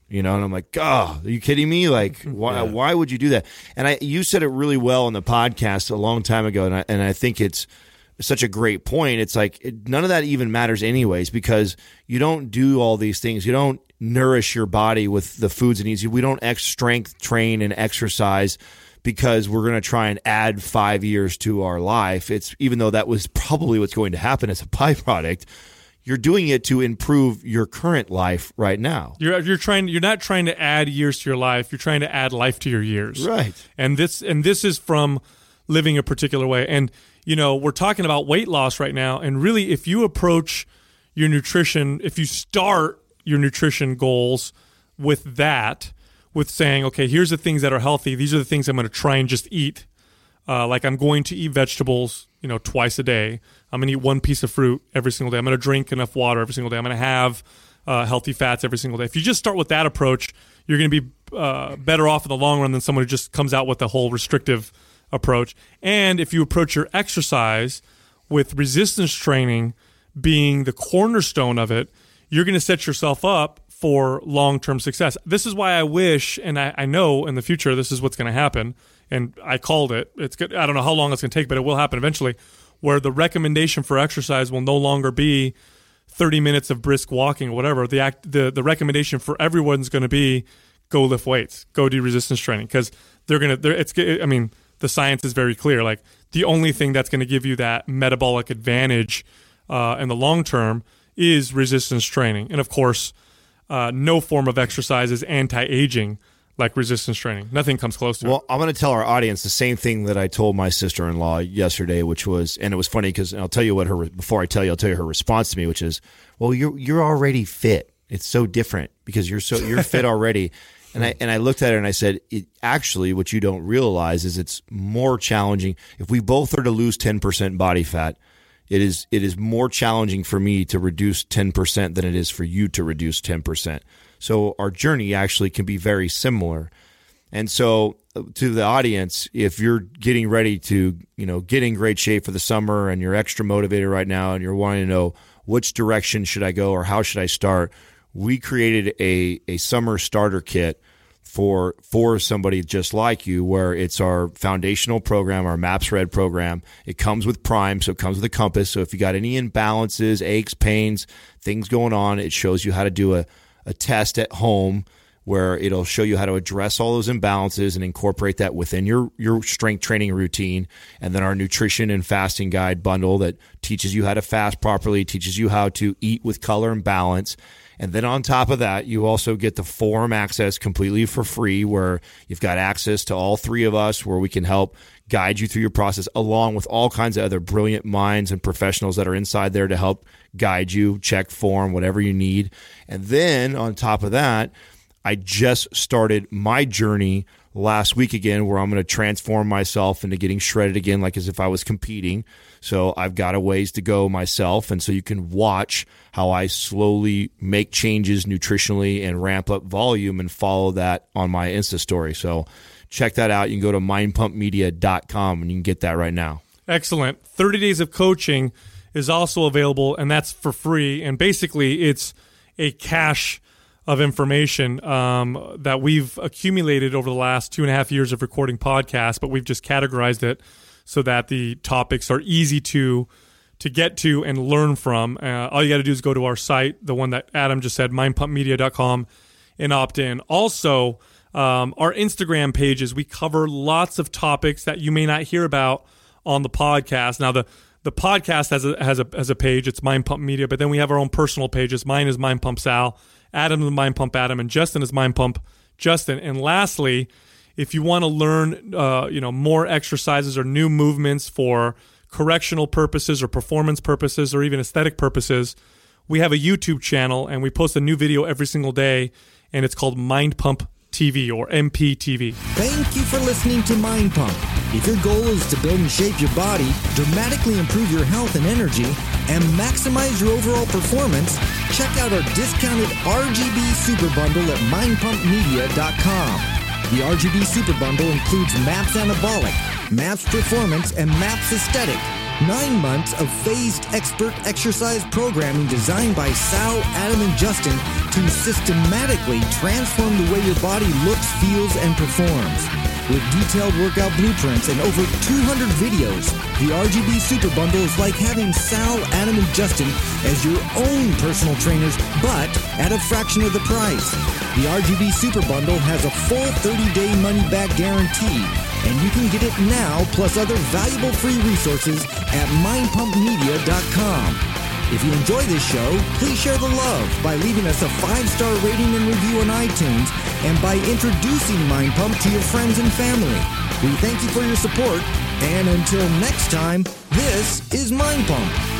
You know, and I'm like, oh, are you kidding me? Like, why yeah. why would you do that? And I, you said it really well on the podcast a long time ago, and I, and I think it's such a great point. It's like it, none of that even matters anyways, because you don't do all these things. You don't nourish your body with the foods it needs. We don't ex- strength train and exercise because we're going to try and add five years to our life. It's even though that was probably what's going to happen as a byproduct. You're doing it to improve your current life right now. You're you're trying. You're not trying to add years to your life. You're trying to add life to your years. Right. And this and this is from living a particular way. And you know, we're talking about weight loss right now. And really, if you approach your nutrition, if you start your nutrition goals with that, with saying, okay, here's the things that are healthy. These are the things I'm going to try and just eat. Uh, like I'm going to eat vegetables, you know, twice a day. I'm going to eat one piece of fruit every single day. I'm going to drink enough water every single day. I'm going to have uh, healthy fats every single day. If you just start with that approach, you're going to be uh, better off in the long run than someone who just comes out with a whole restrictive approach. And if you approach your exercise with resistance training being the cornerstone of it, you're going to set yourself up for long-term success. This is why I wish, and I, I know in the future this is what's going to happen, and I called it. It's good. I don't know how long it's going to take, but it will happen eventually, where the recommendation for exercise will no longer be thirty minutes of brisk walking or whatever. The act, the, the recommendation for everyone's going to be go lift weights, go do resistance training, because they're going to. It's. I mean, the science is very clear. Like the only thing that's going to give you that metabolic advantage uh, in the long term is resistance training, and of course, uh, no form of exercise is anti-aging like resistance training. Nothing comes close to well, it. Well, I'm going to tell our audience the same thing that I told my sister-in-law yesterday, which was, and it was funny because I'll tell you what her, before I tell you, I'll tell you her response to me, which is, well, you're, you're already fit. It's so different because you're so, you're fit already. And I, and I looked at her and I said, it, actually, what you don't realize is it's more challenging. If we both are to lose ten percent body fat, it is, it is more challenging for me to reduce ten percent than it is for you to reduce ten percent. So our journey actually can be very similar. And so to the audience, if you're getting ready to, you know, get in great shape for the summer and you're extra motivated right now and you're wanting to know which direction should I go or how should I start, we created a, a summer starter kit for for somebody just like you, where it's our foundational program, our MAPS Red program. It comes with Prime, so it comes with a compass. So if you got any imbalances, aches, pains, things going on, it shows you how to do a a test at home where it'll show you how to address all those imbalances and incorporate that within your, your strength training routine. And then our nutrition and fasting guide bundle that teaches you how to fast properly, teaches you how to eat with color and balance. And then on top of that, you also get the forum access completely for free, where you've got access to all three of us, where we can help guide you through your process, along with all kinds of other brilliant minds and professionals that are inside there to help guide you, check form, whatever you need. And then on top of that, I just started my journey last week again, where I'm going to transform myself into getting shredded again, like as if I was competing. So I've got a ways to go myself. And so you can watch how I slowly make changes nutritionally and ramp up volume and follow that on my Insta story. So check that out. You can go to mind pump media dot com and you can get that right now. Excellent. thirty days of coaching is also available, and that's for free. And basically, it's a cache of information um, that we've accumulated over the last two and a half years of recording podcasts, but we've just categorized it so that the topics are easy to to get to and learn from. Uh, all you got to do is go to our site, the one that Adam just said, mind pump media dot com, and opt in. Also, um, our Instagram pages, we cover lots of topics that you may not hear about on the podcast. Now, the The podcast has a has a has a page. It's Mind Pump Media, but then we have our own personal pages. Mine is Mind Pump Sal, Adam is Mind Pump Adam, and Justin is Mind Pump Justin. And lastly, if you want to learn, uh, you know, more exercises or new movements for correctional purposes or performance purposes or even aesthetic purposes, we have a YouTube channel and we post a new video every single day, and it's called Mind Pump T V or M P T V. Thank you for listening to Mind Pump. If your goal is to build and shape your body, dramatically improve your health and energy, and maximize your overall performance, check out our discounted R G B Super Bundle at mind pump media dot com. The R G B Super Bundle includes MAPS Anabolic, MAPS Performance, and MAPS Aesthetic, Nine months of phased expert exercise programming designed by Sal, Adam, and Justin to systematically transform the way your body looks, feels, and performs. With detailed workout blueprints and over two hundred videos, the R G B Super Bundle is like having Sal, Adam, and Justin as your own personal trainers, but at a fraction of the price. The R G B Super Bundle has a full thirty-day money-back guarantee, and you can get it now plus other valuable free resources at mind pump media dot com. If you enjoy this show, please share the love by leaving us a five-star rating and review on iTunes and by introducing Mind Pump to your friends and family. We thank you for your support, and until next time, this is Mind Pump.